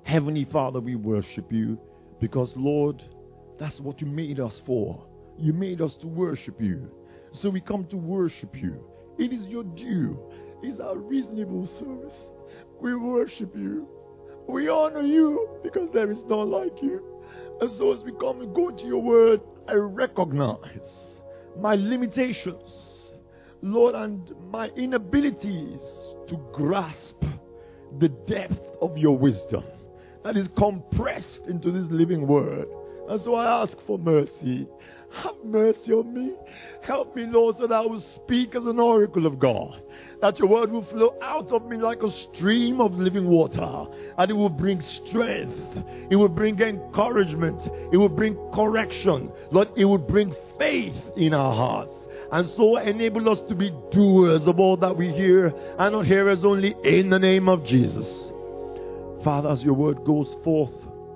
Heavenly Father, we worship you because, Lord, that's what you made us for. You made us to worship you. So we come to worship you. It is your due. It's our reasonable service. We worship you. We honor you because there is none like you. And so as we come and go to your word, I recognize my limitations, Lord, and my inabilities to grasp the depth of your wisdom that is compressed into this living word. And so I ask for mercy. Have mercy on me. Help me, Lord, so that I will speak as an oracle of God. That your word will flow out of me like a stream of living water. And it will bring strength. It will bring encouragement. It will bring correction. Lord, it will bring faith in our hearts. And so enable us to be doers of all that we hear and not hearers only, in the name of Jesus. Father, as your word goes forth,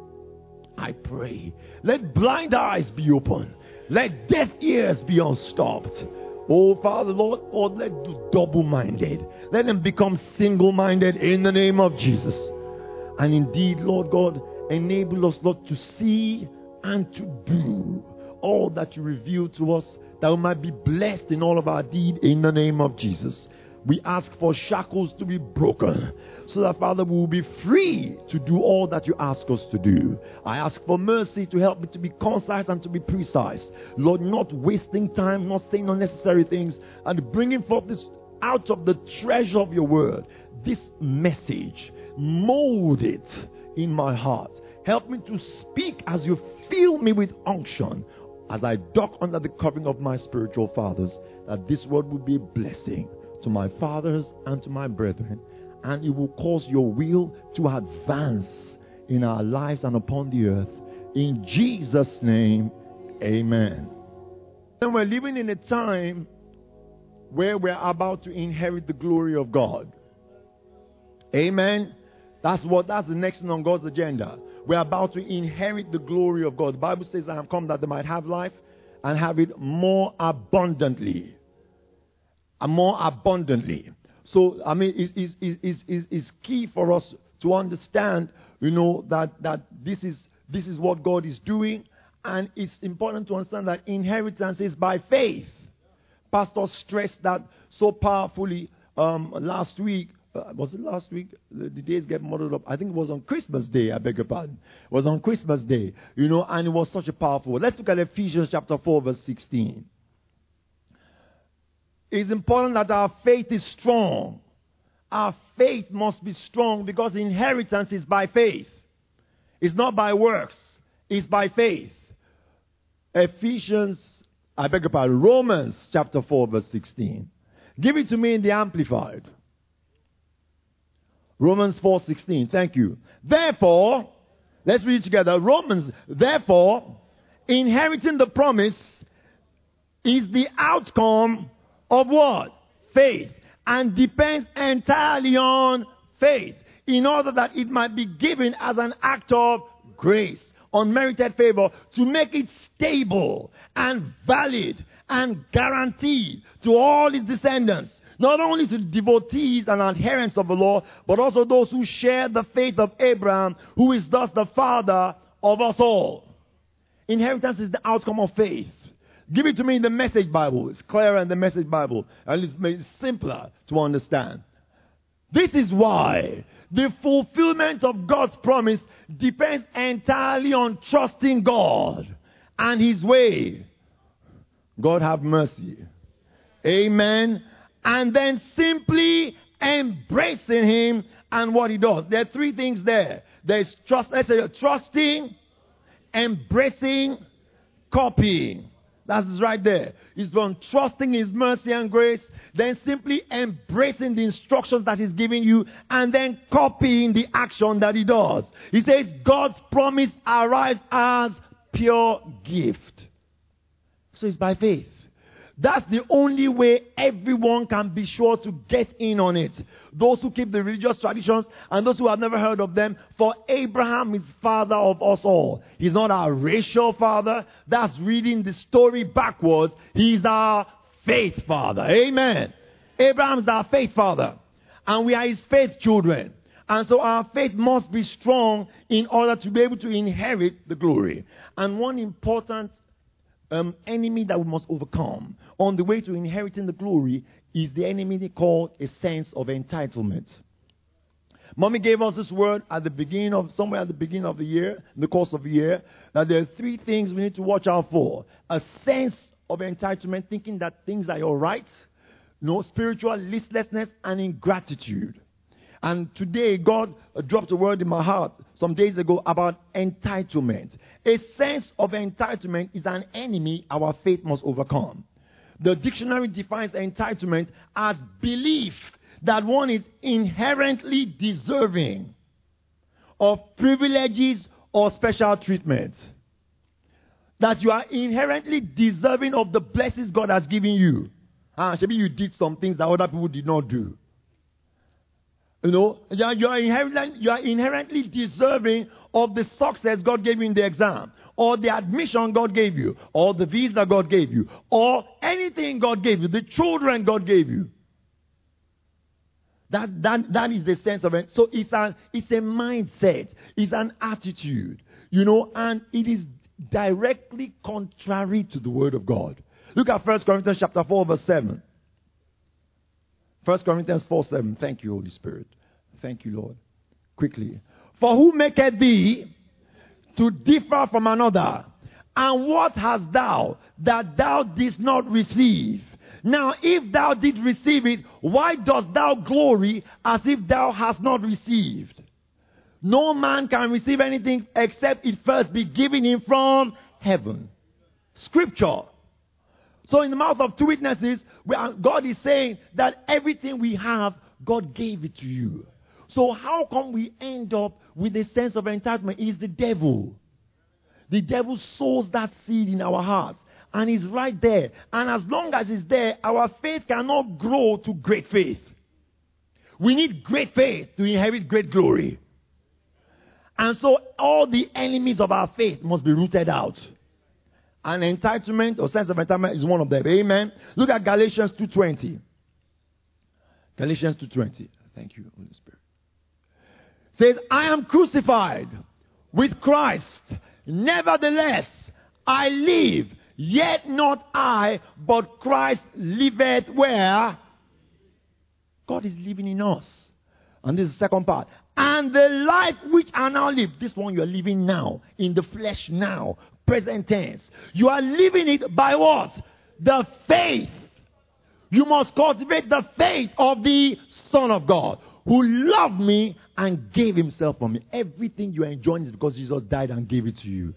I pray, let blind eyes be open. Let deaf ears be unstopped. Oh, Father, Lord, or let the double-minded, let them become single-minded in the name of Jesus. And indeed, Lord God, enable us, Lord, to see and to do all that you reveal to us, that we might be blessed in all of our deed in the name of Jesus. We ask for shackles to be broken so that, Father, we will be free to do all that you ask us to do. I ask for mercy to help me to be concise and to be precise. Lord, not wasting time, not saying unnecessary things, and bringing forth this out of the treasure of your word, this message. Mold it in my heart. Help me to speak as you fill me with unction as I dock under the covering of my spiritual fathers, that this word will be a blessing to my fathers and to my brethren, and it will cause your will to advance in our lives and upon the earth. In Jesus' name, amen. And we're living in a time where we're about to inherit the glory of God. Amen. That's the next thing on God's agenda. We're about to inherit the glory of God. The Bible says, I have come that they might have life and have it more abundantly. More abundantly. So, I mean, it's key for us to understand, that this is what God is doing. And it's important to understand that inheritance is by faith. Pastor stressed that so powerfully last week. Was it last week? The days get muddled up. I think it was on Christmas Day. I beg your pardon. It was on Christmas Day. And it was such a powerful word. Let's look at Ephesians chapter 4, verse 16. It's important that our faith is strong. Our faith must be strong because inheritance is by faith. It's not by works. It's by faith. Romans chapter 4 verse 16. Give it to me in the Amplified. Romans 4:16. Thank you. Therefore, let's read it together. Therefore, inheriting the promise is the outcome of what? Faith. And depends entirely on faith, in order that it might be given as an act of grace, unmerited favor, to make it stable and valid and guaranteed to all his descendants, not only to the devotees and adherents of the law, but also those who share the faith of Abraham, who is thus the father of us all. Inheritance is the outcome of faith. Give it to me in the Message Bible. It's clearer in the Message Bible, and it's made simpler to understand. This is why the fulfillment of God's promise depends entirely on trusting God and his way. God have mercy. Amen. And then simply embracing him and what he does. There are three things there. There's trusting, embracing, copying. That's right there. It's from trusting his mercy and grace, then simply embracing the instructions that he's giving you, and then copying the action that he does. He says God's promise arrives as pure gift. So it's by faith. That's the only way everyone can be sure to get in on it. Those who keep the religious traditions and those who have never heard of them. For Abraham is father of us all. He's not our racial father. That's reading the story backwards. He's our faith father. Amen. Abraham is our faith father. And we are his faith children. And so our faith must be strong in order to be able to inherit the glory. And one important enemy that we must overcome on the way to inheriting the glory is the enemy they call a sense of entitlement. Mommy gave us this word at the beginning of the year, in the course of the year, that there are 3 things we need to watch out for. A sense of entitlement, thinking that things are all right. Spiritual listlessness and ingratitude. And today, God dropped a word in my heart some days ago about entitlement. A sense of entitlement is an enemy our faith must overcome. The dictionary defines entitlement as belief that one is inherently deserving of privileges or special treatment. That you are inherently deserving of the blessings God has given you. Maybe you did some things that other people did not do. You are inherently deserving of the success God gave you in the exam, or the admission God gave you, or the visa God gave you, or anything God gave you, the children God gave you. That is the sense of it. So it's a mindset, it's an attitude, and it is directly contrary to the Word of God. Look at 1 Corinthians chapter 4, verse 7. 1 Corinthians 4:7. Thank you, Holy Spirit. Thank you, Lord. Quickly. For who maketh thee to differ from another? And what hast thou that thou didst not receive? Now, if thou did receive it, why dost thou glory as if thou hast not received? No man can receive anything except it first be given him from heaven. Scripture. So in the mouth of 2 witnesses, God is saying that everything we have, God gave it to you. So how come we end up with a sense of entitlement? It's the devil. The devil sows that seed in our hearts. And it's right there. And as long as it's there, our faith cannot grow to great faith. We need great faith to inherit great glory. And so all the enemies of our faith must be rooted out. And entitlement or sense of entitlement is one of them. Amen. Look at Galatians 2:20. Galatians 2:20. Thank you, Holy Spirit. It says, I am crucified with Christ. Nevertheless, I live. Yet not I, but Christ liveth where? God is living in us. And this is the second part. And the life which I now live, this one you are living now, in the flesh now, present tense. You are living it by what? The faith. You must cultivate the faith of the Son of God, who loved me and gave himself for me. Everything you are enjoying is because Jesus died and gave it to you.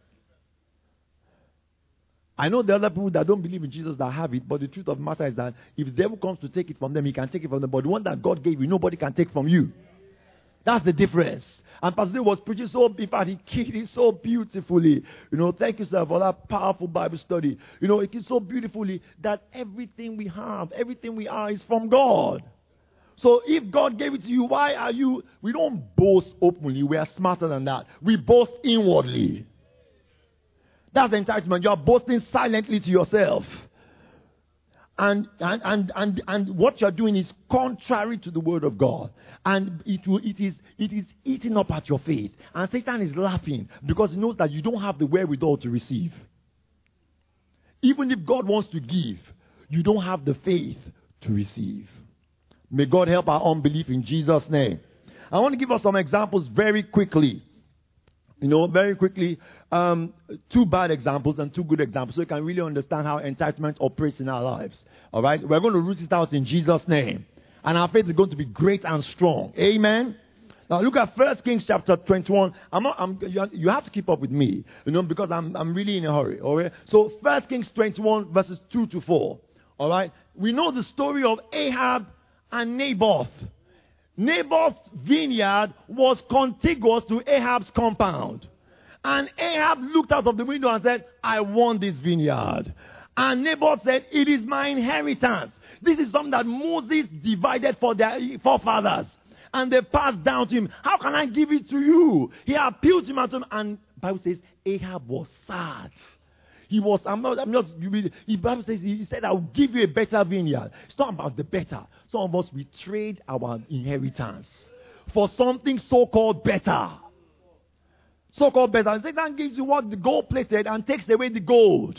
I know the other people that don't believe in Jesus that have it, but the truth of the matter is that if the devil comes to take it from them, he can take it from them. But the one that God gave you, nobody can take from you. That's the difference. And Pastor was preaching in fact, he kicked it so beautifully. Thank you, sir, for that powerful Bible study. It is so beautifully that everything we have, everything we are is from God. So if God gave it to you, why are you? We don't boast openly. We are smarter than that. We boast inwardly. That's entitlement. You are boasting silently to yourself. And what you're doing is contrary to the Word of God. And it is eating up at your faith. And Satan is laughing because he knows that you don't have the wherewithal to receive. Even if God wants to give, you don't have the faith to receive. May God help our unbelief in Jesus' name. I want to give us some examples very quickly. Very quickly, 2 bad examples and 2 good examples so you can really understand how entitlement operates in our lives. All right? We're going to root it out in Jesus' name. And our faith is going to be great and strong. Amen? Now look at 1 Kings chapter 21. You have to keep up with me, because I'm really in a hurry. All right? So 1 Kings 21 verses 2 to 4. All right? We know the story of Ahab and Naboth. Naboth's vineyard was contiguous to Ahab's compound. And Ahab looked out of the window and said, I want this vineyard. And Naboth said, it is my inheritance. This is something that Moses divided for their forefathers. And they passed down to him. How can I give it to you? He appealed to him and the Bible says Ahab was sad. The Bible says, he said, I will give you a better vineyard. It's not about the better. Some of us, we trade our inheritance for something so-called better. So-called better. Satan gives you what the gold plated and takes away the gold.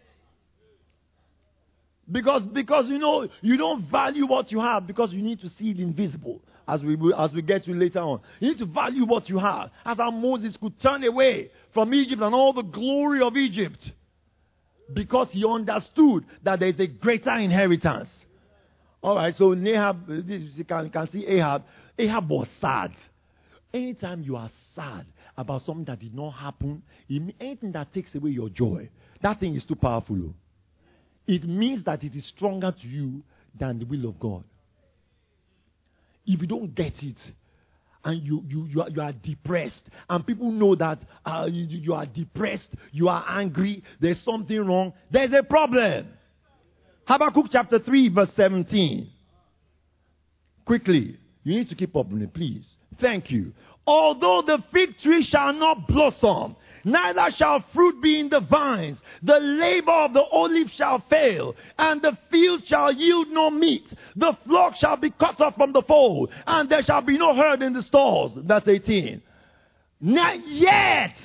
Because you don't value what you have because you need to see it invisible. As we get to later on. You need to value what you have. As how Moses could turn away from Egypt and all the glory of Egypt. Because he understood that there is a greater inheritance. Alright, so Ahab, you can see Ahab. Ahab was sad. Anytime you are sad about something that did not happen, anything that takes away your joy, that thing is too powerful. It means that it is stronger to you than the will of God. If you don't get it, and you are depressed, and people know that you are depressed, you are angry, there's something wrong, there's a problem. Habakkuk chapter 3 verse 17. Quickly, you need to keep up with me, please. Thank you. Although the fig tree shall not blossom, neither shall fruit be in the vines. The labor of the olive shall fail, and the field shall yield no meat. The flock shall be cut off from the fold, and there shall be no herd in the stalls. That's 18. Not yet,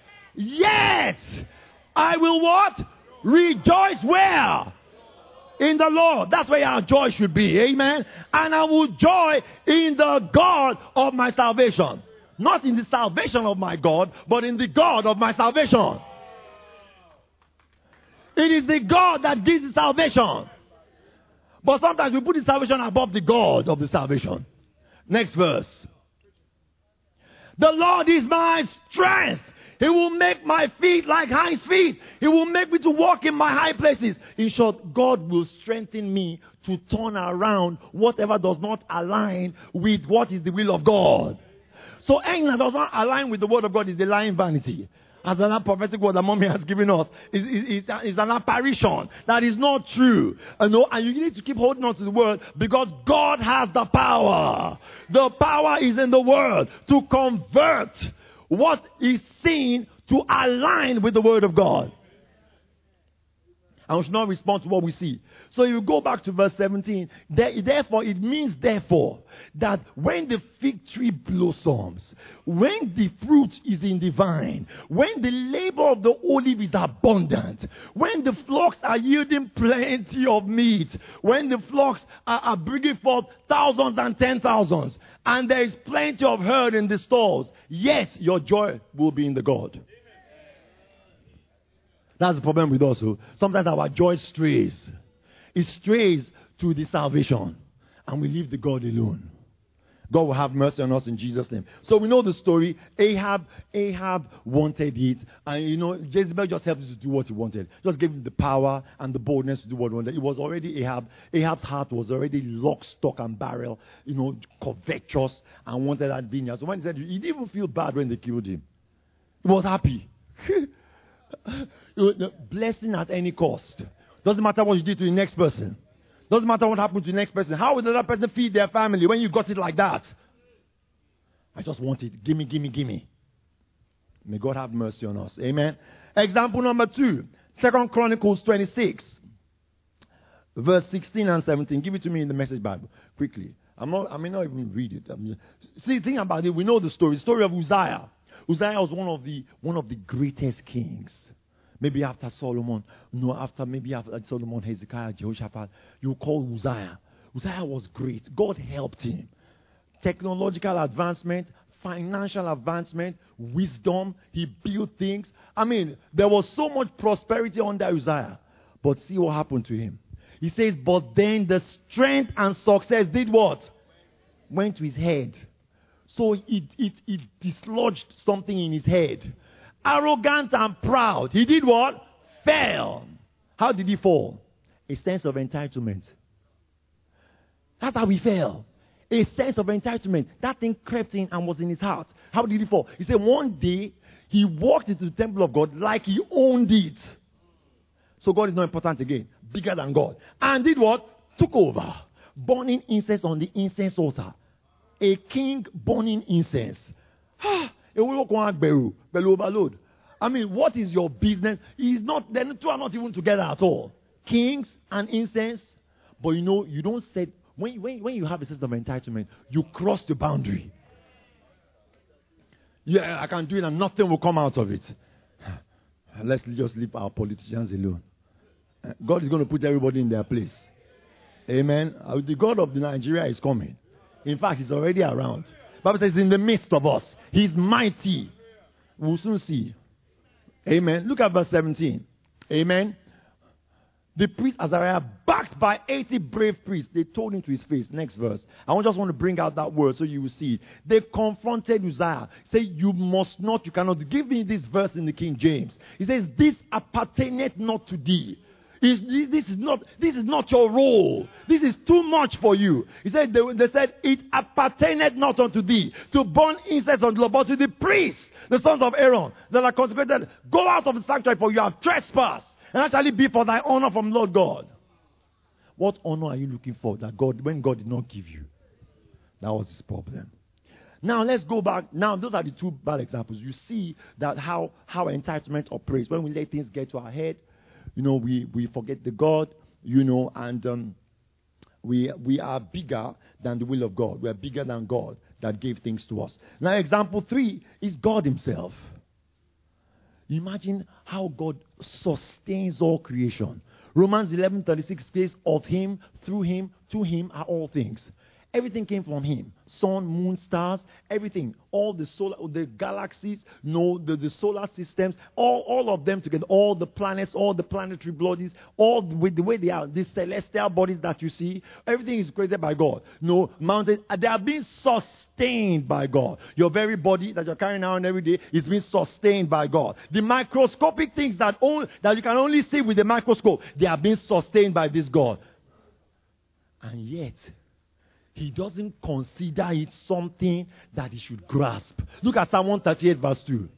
I will what? Rejoice where? In the Lord. That's where our joy should be. Amen. And I will joy in the God of my salvation. Not in the salvation of my God, but in the God of my salvation. It is the God that gives the salvation. But sometimes we put the salvation above the God of the salvation. Next verse. The Lord is my strength. He will make my feet like hinds feet. He will make me to walk in my high places. In short, God will strengthen me to turn around whatever does not align with what is the will of God. So anything that does not align with the word of God is a lying vanity. As another prophetic word that mommy has given us is an apparition that is not true. And you need to keep holding on to the word because God has the power. The power is in the word to convert what is seen to align with the word of God. And we should not respond to what we see. So you go back to verse 17. It means that when the fig tree blossoms, when the fruit is in the vine, when the labor of the olive is abundant, when the flocks are yielding plenty of meat, when the flocks are bringing forth thousands and 10,000s, and there is plenty of herd in the stalls, yet your joy will be in the God. That's the problem with us. Sometimes our joy strays. It strays to the salvation. And we leave the God alone. God will have mercy on us in Jesus' name. So we know the story. Ahab wanted it. And Jezebel just helped him to do what he wanted. Just gave him the power and the boldness to do what he wanted. It was already Ahab. Ahab's heart was already lock, stock, and barrel. Covetous and wanted that vineyard. So when he said, he didn't even feel bad when they killed him. He was happy. Blessing at any cost. Doesn't matter what you did to the next person. Doesn't matter what happened to the next person. How will the other person feed their family when you got it like that? I just want it. Gimme, gimme, gimme. May God have mercy on us. Amen. Example number 2. 2 Chronicles 26. Verse 16 and 17. Give it to me in the Message Bible. Quickly. I may not even read it. See, think about it. We know the story. The story of Uzziah. Uzziah was one of the greatest kings. Maybe after Solomon. After Solomon, Hezekiah, Jehoshaphat. You call Uzziah. Uzziah was great. God helped him. Technological advancement, financial advancement, wisdom. He built things. There was so much prosperity under Uzziah. But see what happened to him. He says, but then the strength and success did what? Went to his head. So it dislodged something in his head. Arrogant and proud. He did what? Fell. How did he fall? A sense of entitlement. That's how he fell. A sense of entitlement. That thing crept in and was in his heart. How did he fall? He said one day he walked into the temple of God like he owned it. So God is not important again. Bigger than God. And did what? Took over. Burning incense on the incense altar. A king burning incense. Overload. What is your business? The two are not even together at all. Kings and incense. But you don't say, when you have a sense of entitlement, you cross the boundary. Yeah, I can do it and nothing will come out of it. Let's just leave our politicians alone. God is going to put everybody in their place. Amen. The God of Nigeria is coming. In fact, he's already around. The Bible says in the midst of us. He's mighty. We'll soon see. Amen. Look at verse 17. Amen. The priest Azariah, backed by 80 brave priests, they told him to his face. Next verse. I just want to bring out that word so you will see it. They confronted Uzziah. Say, you must not, you cannot. Give me this verse in the King James. He says, this appertaineth not to thee. This is not your role. This is too much for you. He said, they said, it appertaineth not unto thee to burn incense unto the Lord, but to the priests, the sons of Aaron, that are consecrated. Go out of the sanctuary, for you have trespassed. And that shall it be for thy honor from Lord God. What honor are you looking for that God, when God did not give you? That was his problem. Now let's go back. Now those are the two bad examples. You see that how entitlement operates. When we let things get to our head, we forget the God, and we are bigger than the will of God. We are bigger than God that gave things to us. Now example 3 is God himself. Imagine how God sustains all creation. Romans 11:36 says, of him, through him, to him are all things. Everything came from him. Sun, moon, stars, everything. All the galaxies, the solar systems, all of them together. All the planets, all the planetary bodies, all with the way they are. The celestial bodies that you see, everything is created by God. Mountains, they are being sustained by God. Your very body that you're carrying around every day is being sustained by God. The microscopic things that you can only see with the microscope, they are being sustained by this God. And yet, he doesn't consider it something that he should grasp. Look at Psalm 138 verse 2.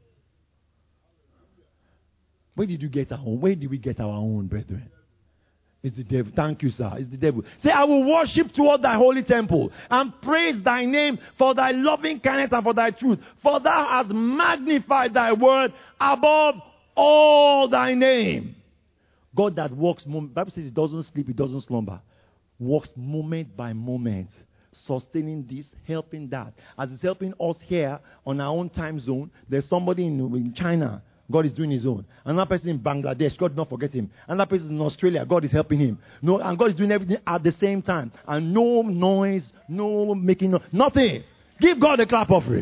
Where did you get our own? Where did we get our own, brethren? It's the devil. Thank you, sir. It's the devil. Say, I will worship toward thy holy temple and praise thy name for thy loving kindness and for thy truth. For thou hast magnified thy word above all thy name. God that walks, the Bible says he doesn't sleep, he doesn't slumber. Walks moment by moment. Sustaining this, helping that. As it's helping us here on our own time zone, there's somebody in China, God is doing his own. Another person in Bangladesh, God did not forget him. Another person in Australia, God is helping him. And God is doing everything at the same time. And no noise, no making, nothing. Give God a clap offering.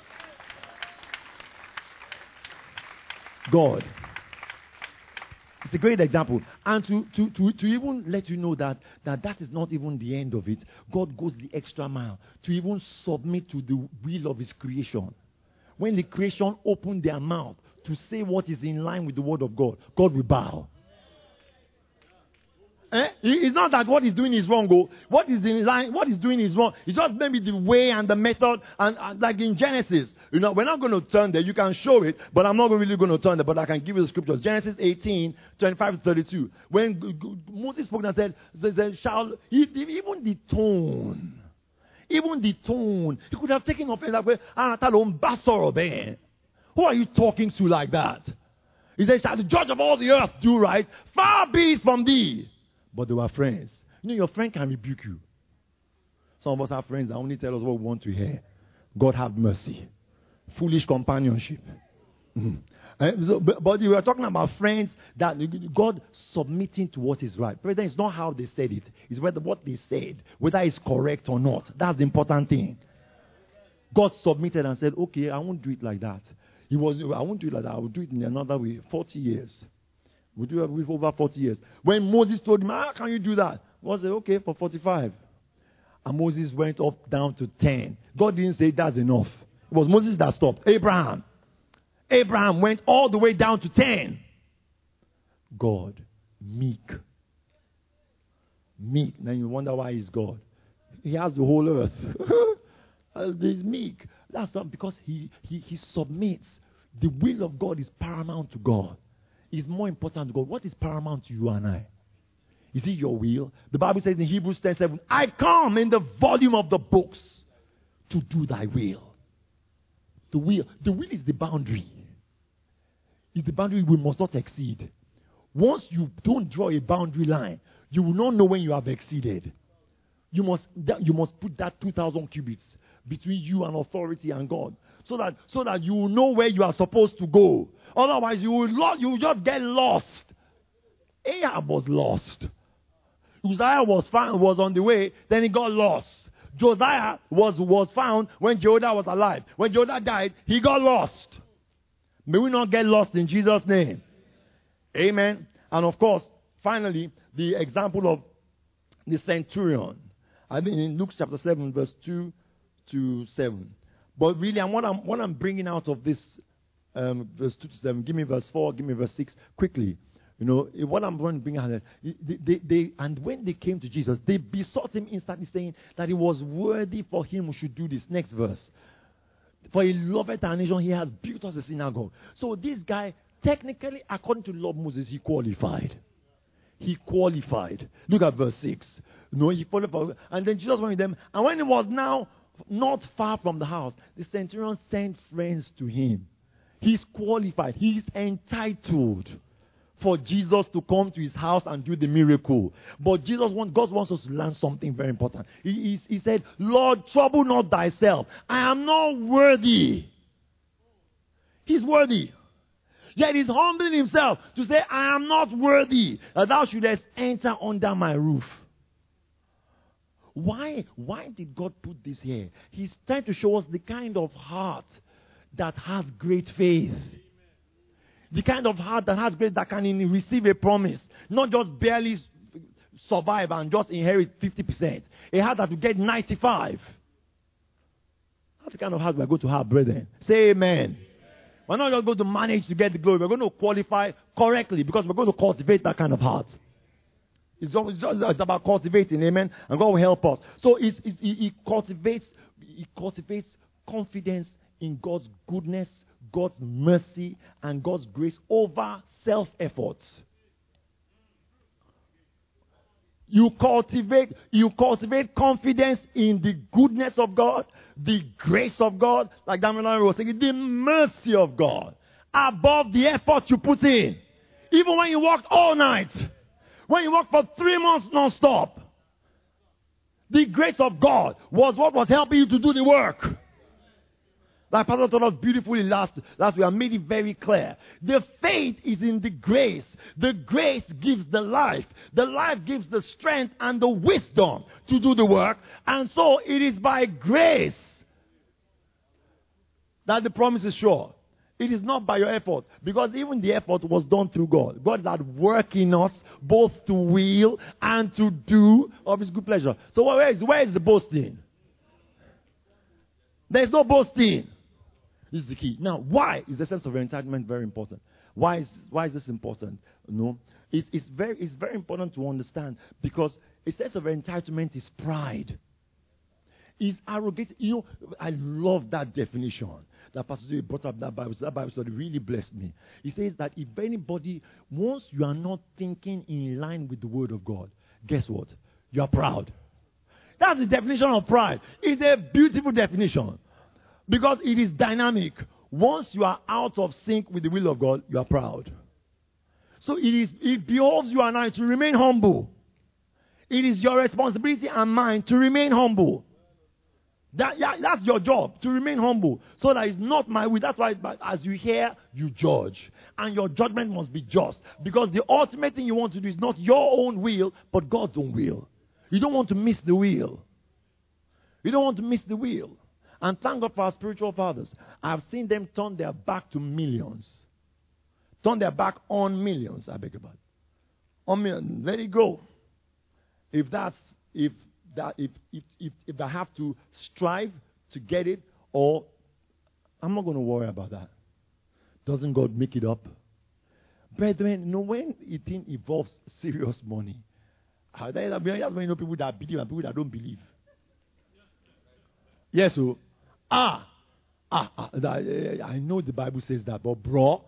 God. It's a great example. And to even let you know that is not even the end of it. God goes the extra mile to even submit to the will of his creation. When the creation opened their mouth to say what is in line with the word of God, God will bow. It's not that what he's doing is wrong. What is in line, what he's doing is wrong. It's just maybe the way and the method. And like in Genesis, we're not going to turn there. You can show it, but I'm not really going to turn there. But I can give you the scriptures. Genesis 18, 25 to 32. When Moses spoke and said, even the tone, he could have taken offense that way. Who are you talking to like that? He said, shall the judge of all the earth do right? Far be it from thee. But they were friends. Your friend can rebuke you. Some of us have friends that only tell us what we want to hear. God have mercy. Foolish companionship. But we are talking about friends that God submitting to what is right. But then it's not how they said it. It's whether what they said, whether it's correct or not. That's the important thing. God submitted and said, okay, I won't do it like that. I won't do it like that. I will do it in another way. 40 years. We do it with over 40 years. When Moses told him, how can you do that? God said, okay, for 45. And Moses went up down to 10. God didn't say that's enough. It was Moses that stopped. Abraham went all the way down to 10. God, meek. Then you wonder why he's God. He has the whole earth. He's meek. That's not because he submits. The will of God is paramount to God. Is more important to God. What is paramount to you and I? Is it your will? The Bible says in Hebrews 10:7, I come in the volume of the books to do thy will. The will is the boundary. It's the boundary we must not exceed. Once you don't draw a boundary line, you will not know when you have exceeded. You must put that 2,000 cubits between you and authority and God, so that you will know where you are supposed to go. Otherwise, you will just get lost. Ahab was lost. Uzziah was on the way, then he got lost. Josiah was found when Jehoiada was alive. When Jehoiada died, he got lost. May we not get lost in Jesus' name. Amen. And of course, finally, the example of the centurion. I think in Luke chapter 7, verse 2 to 7. But really, what I'm bringing out of this verse 2 to 7, give me verse 4, give me verse 6, quickly. What I'm going to bring out is, and when they came to Jesus, they besought him instantly, saying that it was worthy for him who should do this. Next verse. For he loveth our nation, he has built us a synagogue. So this guy, technically, according to the law of Moses, he qualified. He qualified. Look at verse 6. He qualified. And then Jesus went with them. And when he was now not far from the house, the centurion sent friends to him. He's qualified. He's entitled for Jesus to come to his house and do the miracle. But God wants us to learn something very important. He said, Lord, trouble not thyself. I am not worthy. He's worthy. Yet he's humbling himself to say, I am not worthy that thou shouldest enter under my roof. Why did God put this here? He's trying to show us the kind of heart that has great faith. The kind of heart that can receive a promise, not just barely survive and just inherit 50%. A heart that will get 95. That's the kind of heart we're going to have, brethren. Say amen. We're not just going to manage to get the glory. We're going to qualify correctly because we're going to cultivate that kind of heart. It's about cultivating, amen. And God will help us. So he cultivates confidence in God's goodness, God's mercy, and God's grace over self-efforts. You cultivate confidence in the goodness of God, the grace of God, like Damian was saying, the mercy of God, above the effort you put in. Even when you worked all night, when you worked for 3 months non-stop, the grace of God was what was helping you to do the work. Like Pastor told us beautifully last week, I made it very clear. The faith is in the grace. The grace gives the life. The life gives the strength and the wisdom to do the work. And so it is by grace that the promise is sure. It is not by your effort. Because even the effort was done through God. God is at work in us, both to will and to do of his good pleasure. So where is the boasting? There is no boasting. This is the key. Now, why is the sense of entitlement very important? Why is this important? It's very important to understand, because a sense of entitlement is pride. It's arrogance. I love that definition that Pastor Joey brought up. That Bible study really blessed me. He says that if anybody, once you are not thinking in line with the Word of God, guess what? You are proud. That's the definition of pride. It's a beautiful definition. Because it is dynamic. Once you are out of sync with the will of God, you are proud. So it behoves you and I to remain humble. It is your responsibility and mine to remain humble. That's your job, to remain humble. So that it's not my will. That's why as you hear, you judge. And your judgment must be just. Because the ultimate thing you want to do is not your own will, but God's own will. You don't want to miss the will. You don't want to miss the will. And thank God for our spiritual fathers. I've seen them turn their back to millions. Turn their back on millions, I beg your pardon. On millions. Let it go. If I have to strive to get it, or I'm not going to worry about that. Doesn't God make it up? Brethren, when it involves serious money, that's when you know people that believe and people that don't believe. Yes, so I know the Bible says that, but bro,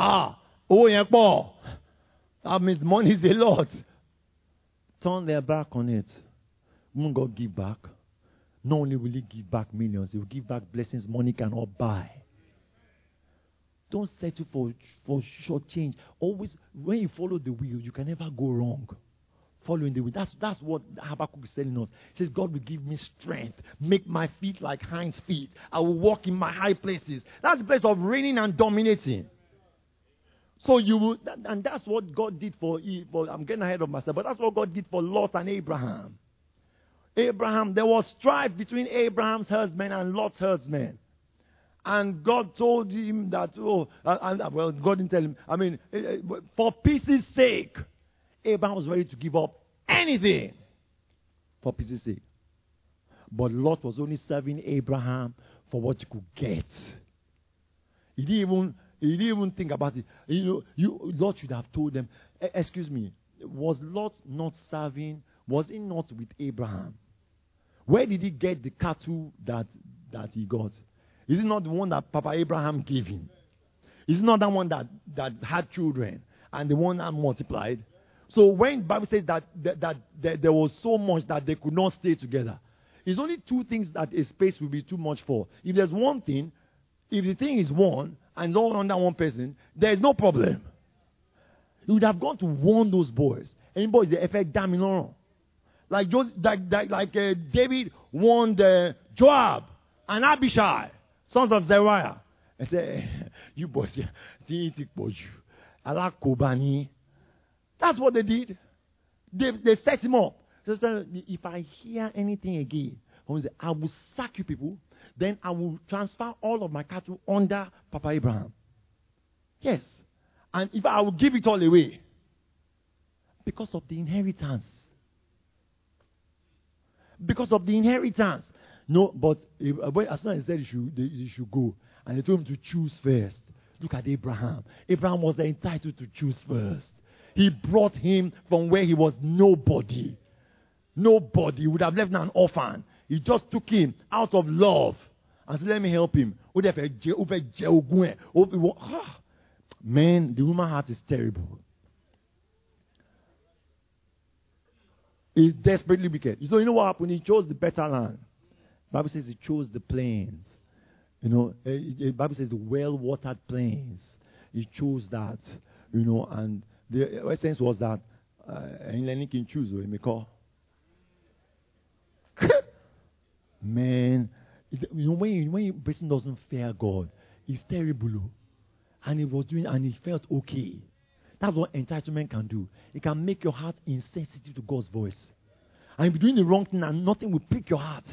that means money is a lot. Turn their back on it. Won't God give back? Not only will he give back millions, he will give back blessings money cannot buy. Don't settle for short change. Always, when you follow the will, you can never go wrong. following the way. That's what Habakkuk is telling us. He says, God will give me strength, make my feet like hinds' feet. I will walk in my high places. That's the place of reigning and dominating. So you will, and that's what God did for I'm getting ahead of myself, but that's what God did for Lot and Abraham. There was strife between Abraham's herdsmen and Lot's herdsmen. And God told him that, God didn't tell him. For peace's sake, Abraham was ready to give up anything for peace's sake. But Lot was only serving Abraham for what he could get. He didn't even think about it. Lot should have told them, excuse me, was Lot not serving? Was he not with Abraham? Where did he get the cattle that he got? Is it not the one that Papa Abraham gave him? Is it not that one that had children and the one that multiplied? So when the Bible says that there was so much that they could not stay together, it's only two things that a space will be too much for. If there's one thing, if the thing is one and all under one person, there is no problem. You would have gone to warn those boys. And boys, the effect damn like David warned Joab and Abishai, sons of Zeruiah. I said, you boys, that's what they did. They set him up. So if I hear anything again, I will sack you people. Then I will transfer all of my cattle under Papa Abraham. Yes. And if I will give it all away. Because of the inheritance. Because of the inheritance. No, but as soon as he said he should go, and they told him to choose first. Look at Abraham. Abraham was entitled to choose first. He brought him from where he was nobody. Nobody. He would have left an orphan. He just took him out of love and said, let me help him. Man, the human heart is terrible. It's desperately wicked. So you know what happened? He chose the better land. The Bible says he chose the plains. The Bible says the well-watered plains. He chose that. And the essence was that any can choose what he may call. Man, when a person doesn't fear God, it's terrible. And he was doing, and he felt okay. That's what entitlement can do. It can make your heart insensitive to God's voice. And if you're doing the wrong thing, and nothing will prick your heart.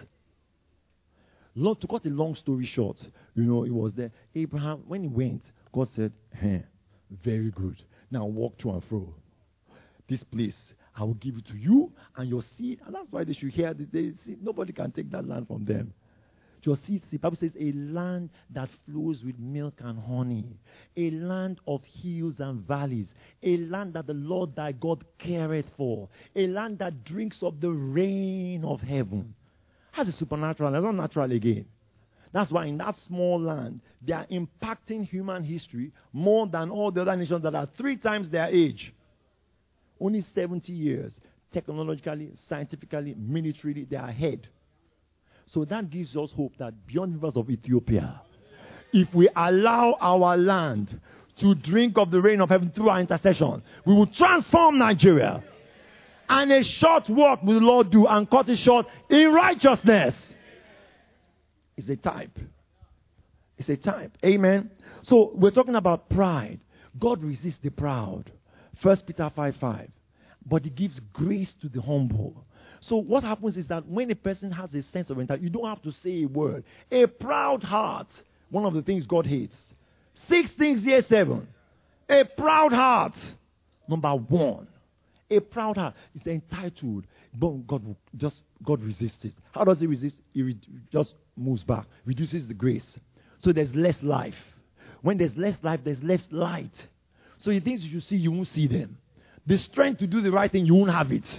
Lord, to cut a long story short, it was there. Abraham, when he went, God said, very good. Now walk to and fro. This place, I will give it to you and your seed. And that's why they should hear this. Nobody can take that land from them. Your seed, the Bible says, a land that flows with milk and honey. A land of hills and valleys. A land that the Lord thy God careth for. A land that drinks of the rain of heaven. That's a supernatural. That's not natural again. That's why in that small land, they are impacting human history more than all the other nations that are 3 times their age. Only 70 years. Technologically, scientifically, militarily, they are ahead. So that gives us hope that beyond the rivers of Ethiopia, if we allow our land to drink of the rain of heaven through our intercession, we will transform Nigeria. And a short walk will the Lord do and cut it short in righteousness. It's a type. It's a type. Amen. So we're talking about pride. God resists the proud. 1 Peter 5:5. But he gives grace to the humble. So what happens is that when a person has a sense of entitlement, you don't have to say a word. A proud heart, one of the things God hates. 6 things here, 7. A proud heart. Number 1. A proud heart is entitled, but God resists it. How does he resist? He just moves back, reduces the grace. So there's less life. When there's less life, there's less light. So the things you should see, you won't see them. The strength to do the right thing, you won't have it.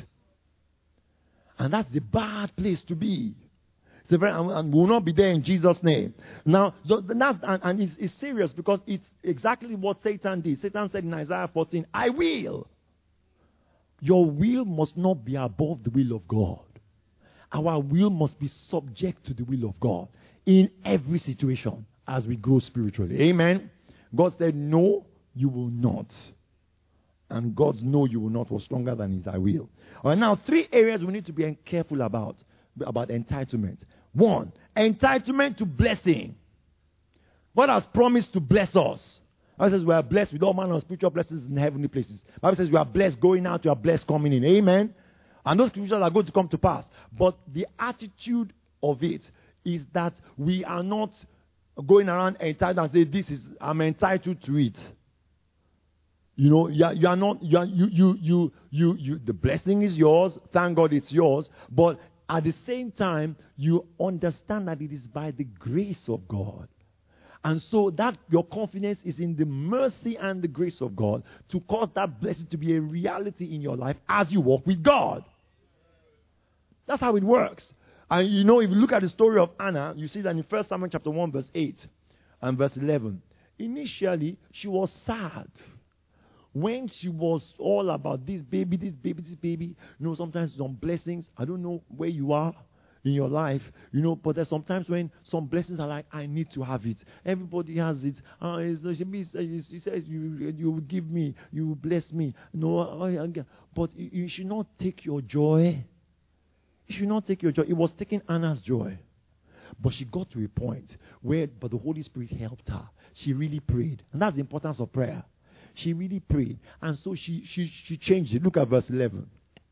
And that's the bad place to be. And we will not be there in Jesus' name. Now, it's serious because it's exactly what Satan did. Satan said in Isaiah 14, I will. Your will must not be above the will of God. Our will must be subject to the will of God in every situation as we grow spiritually. Amen. God said, no, you will not. And God's "no, you will not" was stronger than his "I will." All right, now 3 areas we need to be careful about entitlement. 1, entitlement to blessing. God has promised to bless us. Bible says we are blessed with all manner of spiritual blessings in heavenly places. Bible says we are blessed going out, you are blessed coming in. Amen. And those scriptures are going to come to pass. But the attitude of it is that we are not going around entitled and say, I'm entitled to it. You know, you are not, the blessing is yours. Thank God it's yours. But at the same time, you understand that it is by the grace of God. And so that your confidence is in the mercy and the grace of God to cause that blessing to be a reality in your life as you walk with God. That's how it works. And you know, if you look at the story of Anna, you see that in 1 Samuel chapter 1, verse 8 and verse 11. Initially, she was sad. When she was all about this baby, you know, sometimes some blessings, I don't know where you are in your life, you know, but there's sometimes when some blessings are like, I need to have it. Everybody has it. She says, you will give me, you will bless me. No, but you should not take your joy. You should not take your joy. It was taking Anna's joy. But she got to a point where, but the Holy Spirit helped her. She really prayed. And that's the importance of prayer. She really prayed. And so she changed it. Look at verse 11.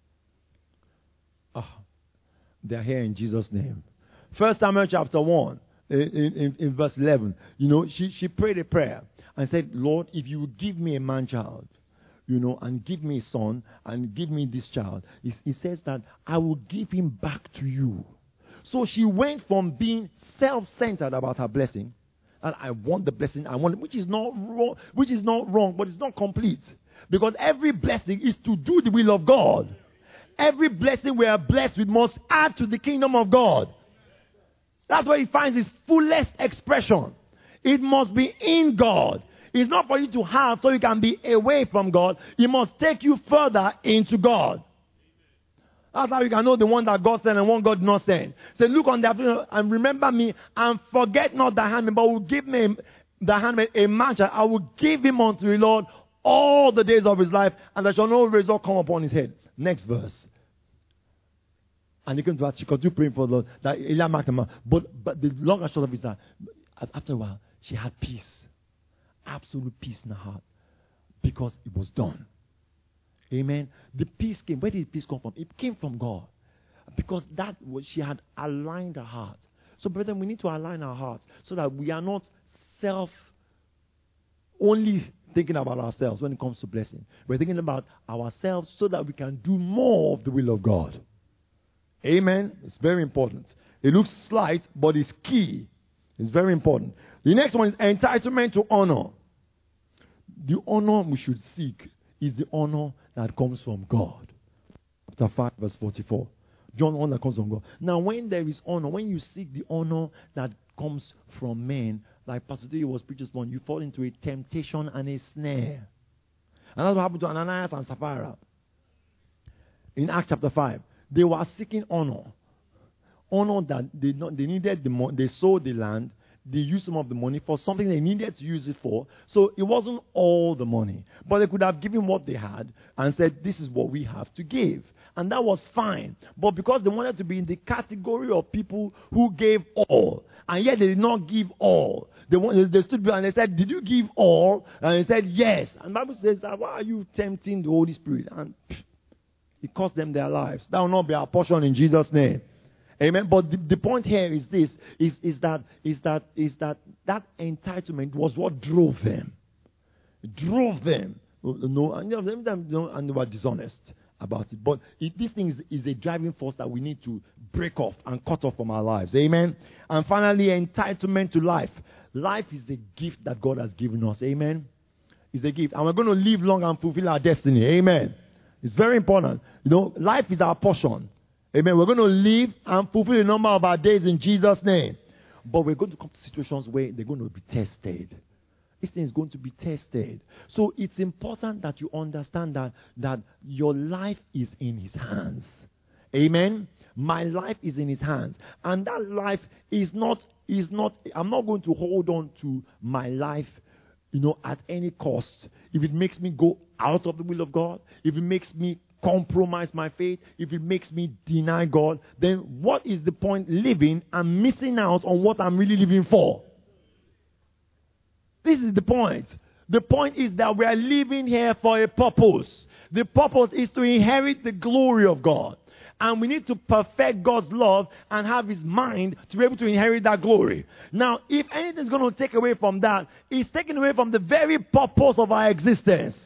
They're here in Jesus' name. 1 Samuel chapter 1, in verse 11. You know, she prayed a prayer and said, Lord, if you would give me a man-child, you know, and give me a son, and give me this child, he says that I will give him back to you. So she went from being self-centered about her blessing, and I want the blessing, I want it, which is not wrong, but it's not complete. Because every blessing is to do the will of God. Every blessing we are blessed with must add to the kingdom of God. That's where it finds its fullest expression. It must be in God. It's not for you to have so you can be away from God. It must take you further into God. That's how you can know the one that God sent and one God did not send. Say, look on the affliction and remember me and forget not the handmaid, but will give me the handmaid a man-child. I will give him unto the Lord all the days of his life, and there shall no razor come upon his head. Next verse. And you can do that. She continued praying for the Lord. That Elijah marked him. But the long and short of it is that after a while, she had peace. Absolute peace in her heart. Because it was done. Amen. The peace came. Where did peace come from? It came from God. Because that was, she had aligned her heart. So, brethren, we need to align our hearts so that we are not only thinking about ourselves when it comes to blessing. We're thinking about ourselves so that we can do more of the will of God. Amen. It's very important. It looks slight, but it's key. It's very important. The next one is entitlement to honor. The honor we should seek is the honor that comes from God. Chapter 5, verse 44. John, honor that comes from God. Now, when there is honor, when you seek the honor that comes from men, like Pastor David was preaching on, you fall into a temptation and a snare. And that's what happened to Ananias and Sapphira. In Acts chapter 5, they were seeking honor. Honor that they needed the money. They sold the land. They used some of the money for something they needed to use it for. So it wasn't all the money. But they could have given what they had and said, this is what we have to give. And that was fine. But because they wanted to be in the category of people who gave all, and yet they did not give all. They stood behind and they said, did you give all? And they said, yes. And the Bible says that, why are you tempting the Holy Spirit? And it cost them their lives. That will not be our portion in Jesus' name. Amen. But the point here is this: is that entitlement was what drove them. It drove them. And they were dishonest about it. But this thing is a driving force that we need to break off and cut off from our lives. Amen. And finally, entitlement to life. Life is a gift that God has given us. Amen. It's a gift, and we're going to live long and fulfill our destiny. Amen. It's very important. You know, life is our portion. Amen. We're going to live and fulfill the number of our days in Jesus' name. But we're going to come to situations where they're going to be tested. This thing is going to be tested. So it's important that you understand that your life is in His hands. Amen. My life is in His hands. And that life is not, I'm not going to hold on to my life, at any cost, if it makes me go out of the will of God, if it makes me compromise my faith, if it makes me deny God, then what is the point living and missing out on what I'm really living for? This is the point. The point is that we are living here for a purpose. The purpose is to inherit the glory of God. And we need to perfect God's love and have His mind to be able to inherit that glory. Now, if anything's going to take away from that, it's taken away from the very purpose of our existence.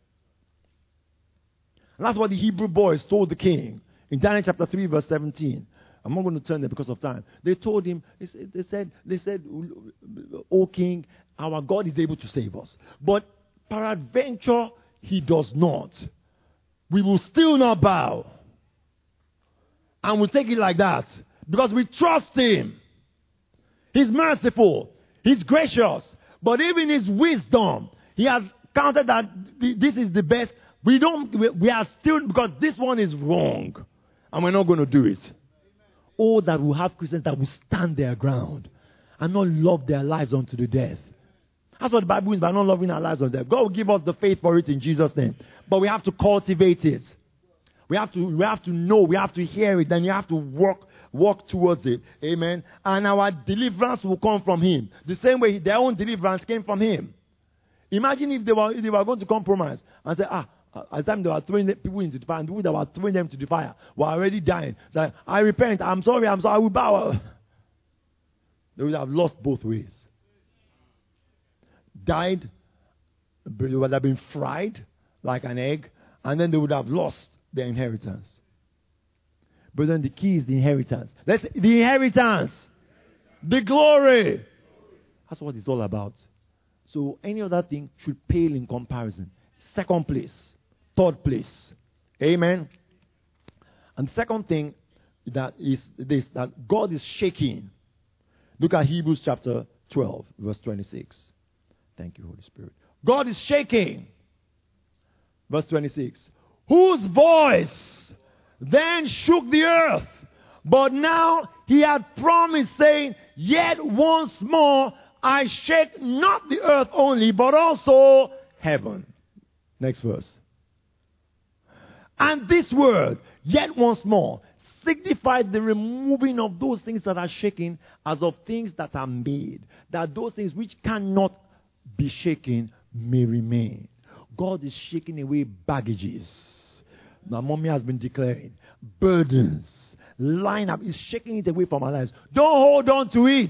And that's what the Hebrew boys told the king in Daniel chapter 3 verse 17. I'm not going to turn there because of time. They told him, they said, O king, our God is able to save us. But peradventure, He does not. We will still not bow. And we'll take it like that. Because we trust Him. He's merciful. He's gracious. But even His wisdom, He has counted that this is the best. We are still, because this one is wrong. And we're not going to do it. Oh, that we have Christians that will stand their ground and not love their lives unto the death. That's what the Bible means by not loving our lives unto death. God will give us the faith for it in Jesus' name. But we have to cultivate it. We have to know, we have to hear it, then you have to walk towards it. Amen. And our deliverance will come from Him. The same way their own deliverance came from Him. Imagine if they were going to compromise and say, at the time they were throwing people into the fire, and the people that were throwing them to the fire were already dying. It's like, I repent, I'm sorry, I will bow. They would have lost both ways. Died, they would have been fried like an egg, and then they would have lost their inheritance. But then the key is the inheritance. The inheritance. The glory. That's what it's all about. So any other thing should pale in comparison. Second place. Third place. Amen. And the second thing that is this, that God is shaking. Look at Hebrews chapter 12, verse 26. Thank you, Holy Spirit. God is shaking. Verse 26. Whose voice then shook the earth. But now He had promised, saying, yet once more I shake not the earth only, but also heaven. Next verse. And this word, yet once more, signified the removing of those things that are shaken as of things that are made, that those things which cannot be shaken may remain. God is shaking away baggages. Now, mommy has been declaring burdens, line up, is shaking it away from our lives. Don't hold on to it.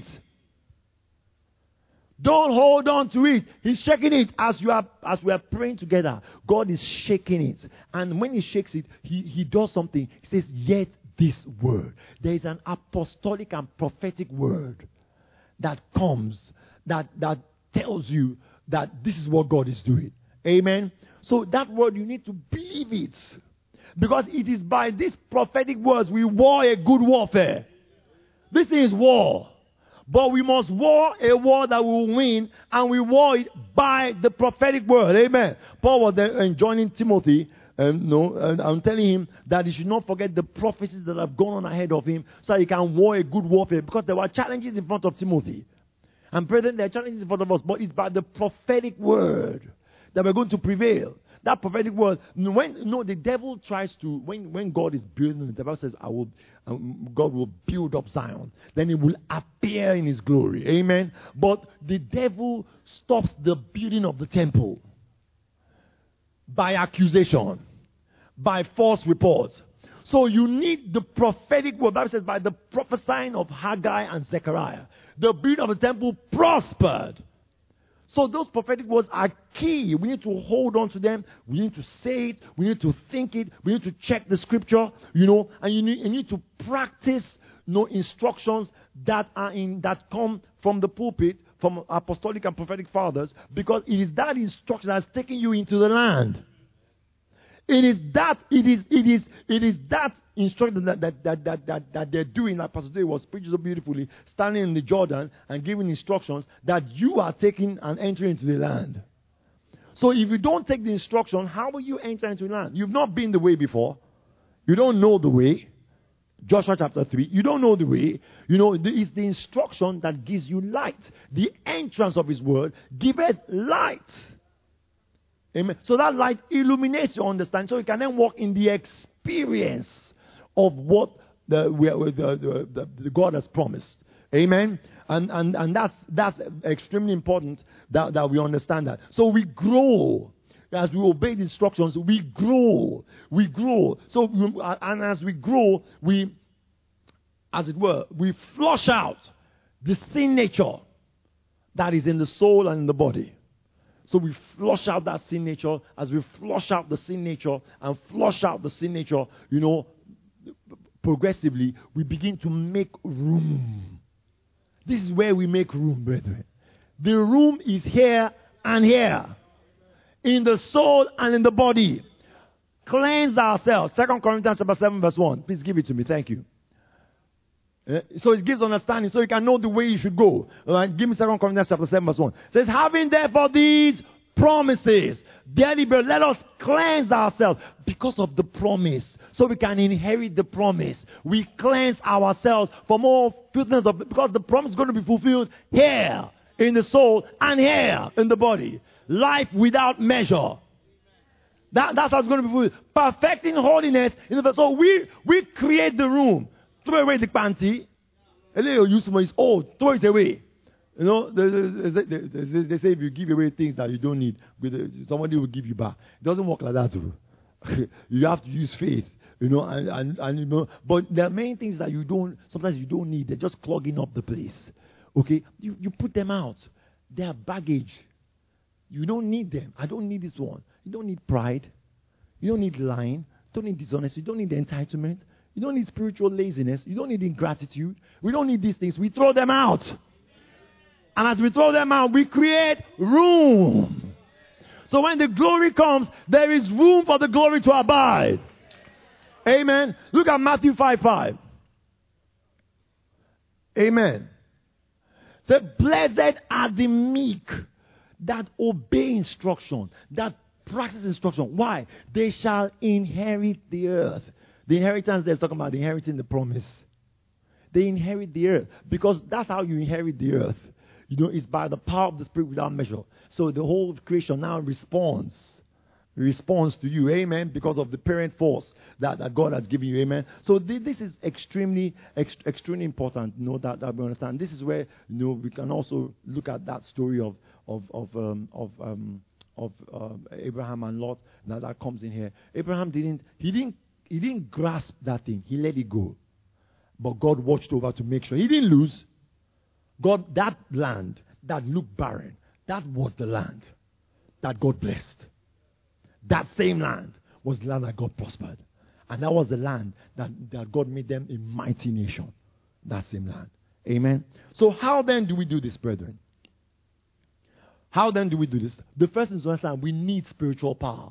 Don't hold on to it. He's shaking it as we are praying together. God is shaking it. And when He shakes it, He does something. He says, yet this word. There is an apostolic and prophetic word that comes, that tells you that this is what God is doing. Amen. So that word, you need to believe it. Because it is by these prophetic words we war a good warfare. This is war. But we must war a war that will win, and we war it by the prophetic word. Amen. Paul was enjoining Timothy, and I'm telling him that he should not forget the prophecies that have gone on ahead of him, so he can war a good warfare, because there were challenges in front of Timothy. And brethren, there are challenges in front of us, but it's by the prophetic word that we're going to prevail. That prophetic word, the devil tries to, when God is building, the devil says, God will build up Zion. Then He will appear in His glory. Amen. But the devil stops the building of the temple by accusation, by false reports. So you need the prophetic word. The Bible says, by the prophesying of Haggai and Zechariah, the building of the temple prospered. So those prophetic words are key. We need to hold on to them. We need to say it. We need to think it. We need to check the scripture, and you need to practice instructions that come from the pulpit, from apostolic and prophetic fathers, because it is that instruction that's taking you into the land. It is that instruction that they're doing, like Pastor Dave was preaching so beautifully, standing in the Jordan and giving instructions, that you are taking and entering into the land. So if you don't take the instruction, how will you enter into the land? You've not been the way before. You don't know the way. Joshua chapter 3. You don't know the way. It's the instruction that gives you light. The entrance of his word giveth light. Amen. So that light illuminates your understanding, so you can then walk in the experience of what the God has promised. Amen. And that's extremely important that we understand that. So we grow. As we obey the instructions, we grow. We grow. So, and as we grow, we flush out the sin nature that is in the soul and in the body. So we flush out that sin nature. As we flush out the sin nature and flush out the sin nature, progressively, we begin to make room. This is where we make room, brethren. The room is here and here. In the soul and in the body. Cleanse ourselves. 2 Corinthians chapter 7 verse 1. Please give it to me. Thank you. So it gives understanding so you can know the way you should go. All right? Give me 2 Corinthians chapter 7 verse 1. It says, having therefore these promises, dearly beloved, let us cleanse ourselves because of the promise. So we can inherit the promise. We cleanse ourselves from all filthiness because the promise is going to be fulfilled here in the soul and here in the body. Life without measure. That's how it's going to be fulfilled. Perfecting holiness in the so we create the room. Throw away the panty. A little useful is old. Throw it away. They say if you give away things that you don't need, somebody will give you back. It doesn't work like that. You have to use faith. But there are many things that sometimes you don't need. They're just clogging up the place. Okay? You put them out. They are baggage. You don't need them. I don't need this one. You don't need pride. You don't need lying. You don't need dishonesty. You don't need entitlement. You don't need spiritual laziness. You don't need ingratitude. We don't need these things. We throw them out. And as we throw them out, we create room. So when the glory comes, there is room for the glory to abide. Amen. Look at Matthew 5:5. Amen. Say, blessed are the meek that obey instruction, that practice instruction. Why? They shall inherit the earth. The inheritance, they're talking about inheriting the promise. They inherit the earth because that's how you inherit the earth. It's by the power of the Spirit without measure. So the whole creation now responds to you, amen, because of the parent force that God has given you, amen. So this is extremely important, that we understand. This is where we can also look at that story of Abraham and Lot that comes in here. Abraham didn't grasp that thing. He let it go, but God watched over to make sure he didn't lose. God, that land that looked barren, that was the land that God blessed. That same land was the land that God prospered. And that was the land that God made them a mighty nation. That same land. Amen. So how then do we do this, brethren? How then do we do this? The first thing to understand, we need spiritual power.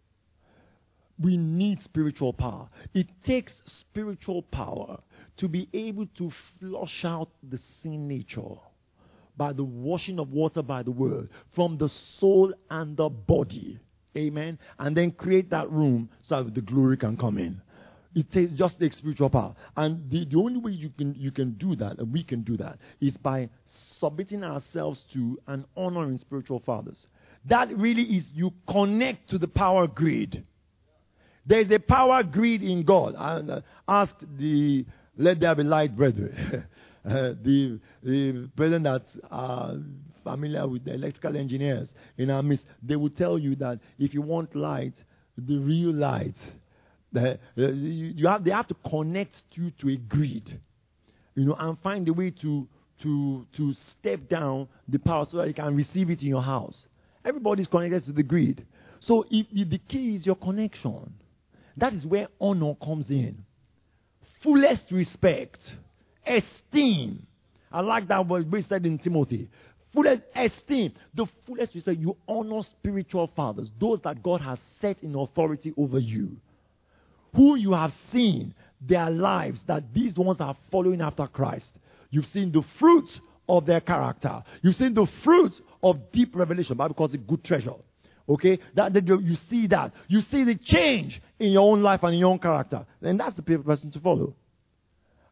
We need spiritual power. It takes spiritual power to be able to flush out the sin nature by the washing of water by the word from the soul and the body. Amen. And then create that room so that the glory can come in. It just takes spiritual power. And the only way you can do that, and we can do that, is by submitting ourselves to and honoring spiritual fathers. That really is, you connect to the power grid. There is a power grid in God. I asked the Let There Be Light brethren, the brethren that are familiar with the electrical engineers in our midst, they will tell you that if you want light, the real light, they have to connect you to a grid, and find a way to step down the power so that you can receive it in your house. Everybody's connected to the grid. So if the key is your connection. That is where honor comes in. Fullest respect, esteem. I like that word we said in Timothy. Fullest esteem, the fullest respect. You honor spiritual fathers, those that God has set in authority over you, who you have seen their lives, that these ones are following after Christ. You've seen the fruits of their character. You've seen the fruits of deep revelation. Bible calls it good treasure. Okay, that you see that. You see the change in your own life and in your own character. And that's the person to follow.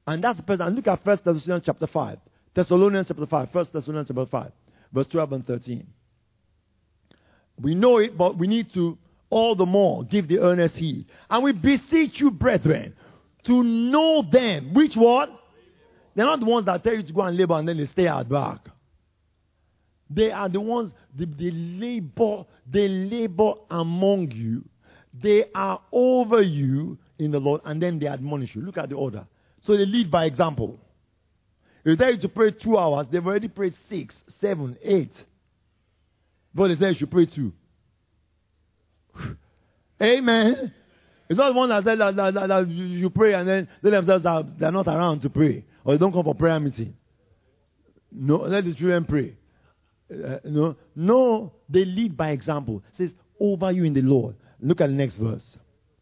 And that's the person. And look at 1 Thessalonians chapter 5. Thessalonians chapter 5. 1 Thessalonians chapter 5. Verse 12 and 13. We know it, but we need to all the more give the earnest heed. And we beseech you, brethren, to know them. Which what? They're not the ones that tell you to go and labor and then they stay at back. They are the ones, they labor among you. They are over you in the Lord, and then they admonish you. Look at the order. So they lead by example. If they tell you to pray 2 hours, they've already prayed 6, 7, 8. But they say you should pray 2. Amen. It's not the one that said that you pray and then they themselves they're not around to pray. Or they don't come for prayer meeting. No, let the children pray. No, they lead by example. It says, over you in the Lord. Look at the next verse.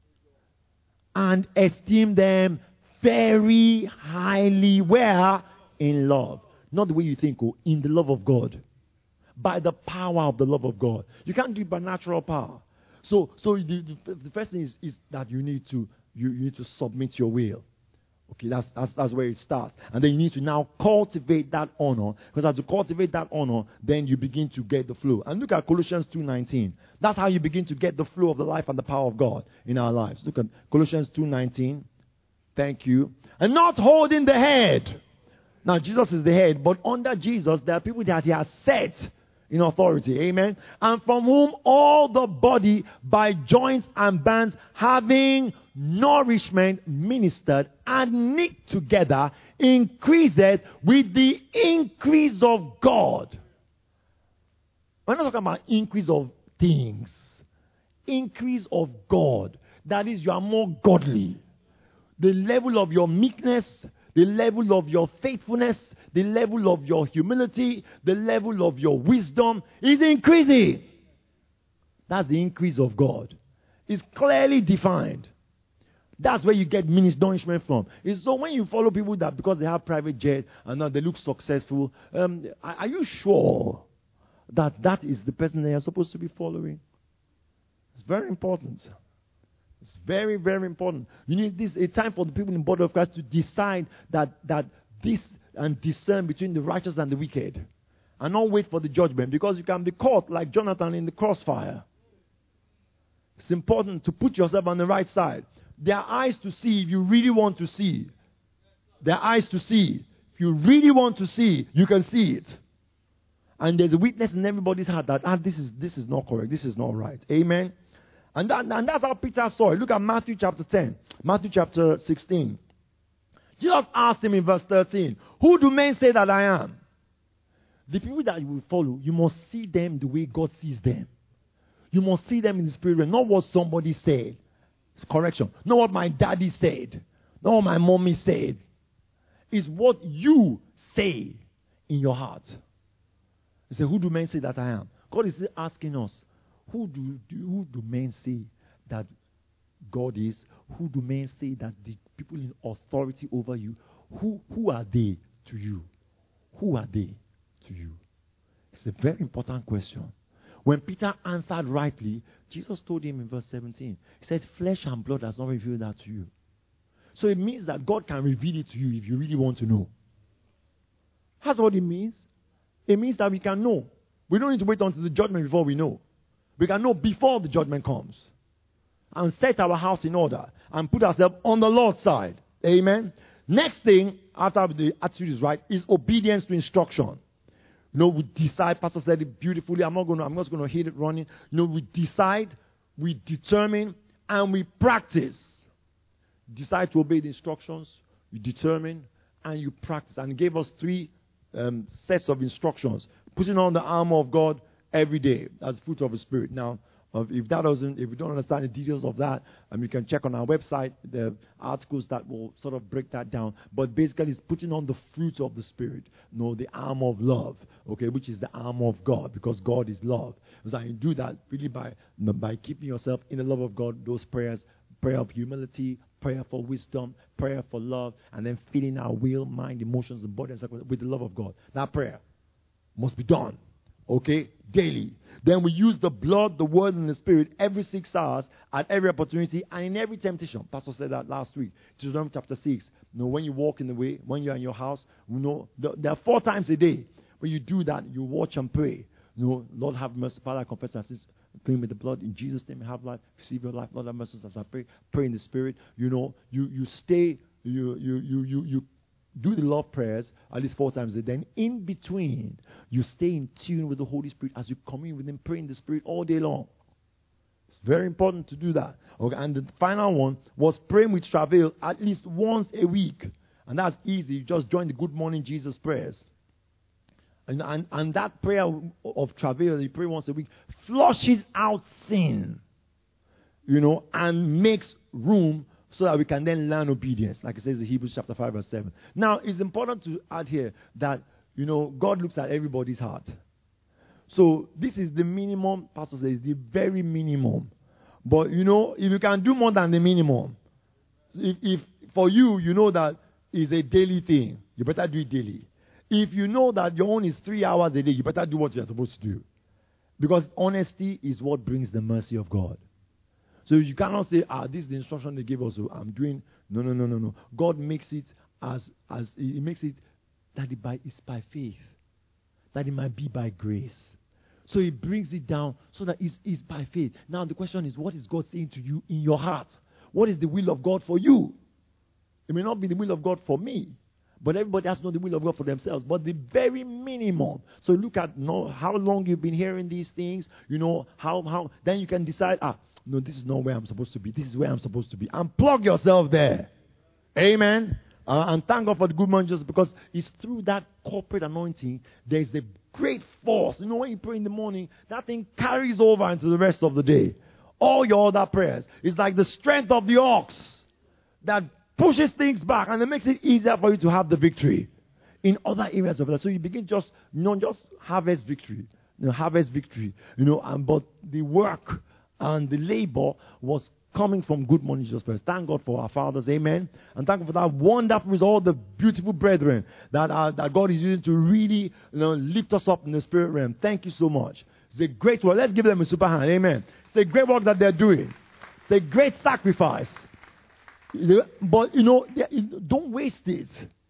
And esteem them very highly. Where? In love. Not the way you think, in the love of God. By the power of the love of God. You can't do it by natural power. So the first thing is that you need to submit your will. Okay, that's where it starts. And then you need to now cultivate that honor. Because as you cultivate that honor, then you begin to get the flow. And look at Colossians 2:19. That's how you begin to get the flow of the life and the power of God in our lives. Look at Colossians 2:19. Thank you. And not holding the head. Now, Jesus is the head, but under Jesus, there are people that he has set in authority. Amen. And from whom all the body by joints and bands having nourishment ministered and knit together increaseth with the increase of God. We're not talking about increase of things. Increase of God. That is, you are more godly. The level of your meekness, the level of your faithfulness, the level of your humility, the level of your wisdom is increasing. That's the increase of God. It's clearly defined. That's where you get nourishment from. It's so when you follow people that because they have private jet and now they look successful, are you sure that that is the person they are supposed to be following? It's very important. It's very, very important. You need this a time for the people in the body of Christ to decide that this and discern between the righteous and the wicked. And not wait for the judgment, because you can be caught like Jonathan in the crossfire. It's important to put yourself on the right side. There are eyes to see if you really want to see. There are eyes to see. If you really want to see, you can see it. And there's a witness in everybody's heart that this is not correct. This is not right. Amen. And that's how Peter saw it. Look at Matthew chapter 10. Matthew chapter 16. Jesus asked him in verse 13, who do men say that I am? The people that you will follow, you must see them the way God sees them. You must see them in the spirit realm, not what somebody said. It's correction. Not what my daddy said. Not what my mommy said. It's what you say in your heart. He said, who do men say that I am? God is asking us, who do men say that God is? Who do men say that the people in authority over you, who are they to you? Who are they to you? It's a very important question. When Peter answered rightly, Jesus told him in verse 17, he said, flesh and blood has not revealed that to you. So it means that God can reveal it to you if you really want to know. That's what it means. It means that we can know. We don't need to wait until the judgment before we know. We can know before the judgment comes. And set our house in order. And put ourselves on the Lord's side. Amen. Next thing, after the attitude is right, is obedience to instruction. We decide. Pastor said it beautifully. I'm not just going to hit it running. We decide, we determine, and we practice. Decide to obey the instructions. You determine, and you practice. And he gave us 3 sets of instructions. Putting on the armor of God every day as fruit of the Spirit. Now, if you don't understand the details of that, you can check on our website the articles that will sort of break that down. But basically, it's putting on the fruits of the Spirit. The armor of love, okay, which is the armor of God, because God is love. So you do that really by keeping yourself in the love of God. Those prayers, prayer of humility, prayer for wisdom, prayer for love, and then filling our will, mind, emotions, and body with the love of God. That prayer must be done Okay? Daily. Then we use the blood, the word, and the spirit every 6 hours at every opportunity and in every temptation. Pastor said that last week. Deuteronomy chapter 6. When you walk in the way, when you're in your house, there are 4 times a day. When you do that, you watch and pray. Lord have mercy. Father, I confess my sins. Clean with the blood. In Jesus' name, have life. Receive your life. Lord have mercy as I pray. Pray in the spirit. You stay. You do the love prayers at least 4 times a day. Then in between, you stay in tune with the Holy Spirit as you commune with Him, pray in the Spirit all day long. It's very important to do that. Okay, and the final one was praying with travail at least once a week. And that's easy. You just join the Good Morning Jesus prayers. And that prayer of travail, you pray once a week, flushes out sin, and makes room so that we can then learn obedience, like it says in Hebrews chapter 5 verse 7. Now, it's important to add here that, God looks at everybody's heart. So, this is the minimum, Pastor says, the very minimum. But, if you can do more than the minimum, if for you, that is a daily thing, you better do it daily. If you know that your own is 3 hours a day, you better do what you're supposed to do. Because honesty is what brings the mercy of God. So you cannot say, this is the instruction they gave us, so I'm doing. No. God makes it He makes it that it's by faith, that it might be by grace. So He brings it down so that it's by faith. Now the question is, what is God saying to you in your heart? What is the will of God for you? It may not be the will of God for me, but everybody has to know the will of God for themselves. But the very minimum. So look at how long you've been hearing these things. How then you can decide. No, this is not where I'm supposed to be. This is where I'm supposed to be. And plug yourself there. Amen. And thank God for the good man, just because it's through that corporate anointing, there's the great force. When you pray in the morning, that thing carries over into the rest of the day. All your other prayers. It's like the strength of the ox that pushes things back and it makes it easier for you to have the victory in other areas of life. So you begin just harvest victory. Harvest victory. But the work and the labor was coming from Good Morning Jesus first. Thank God for our fathers, amen. And thank God for that wonderful result, all the beautiful brethren that God is using to really lift us up in the spirit realm. Thank you so much. It's a great work. Let's give them a super hand, amen. It's a great work that they're doing. It's a great sacrifice. But don't waste it.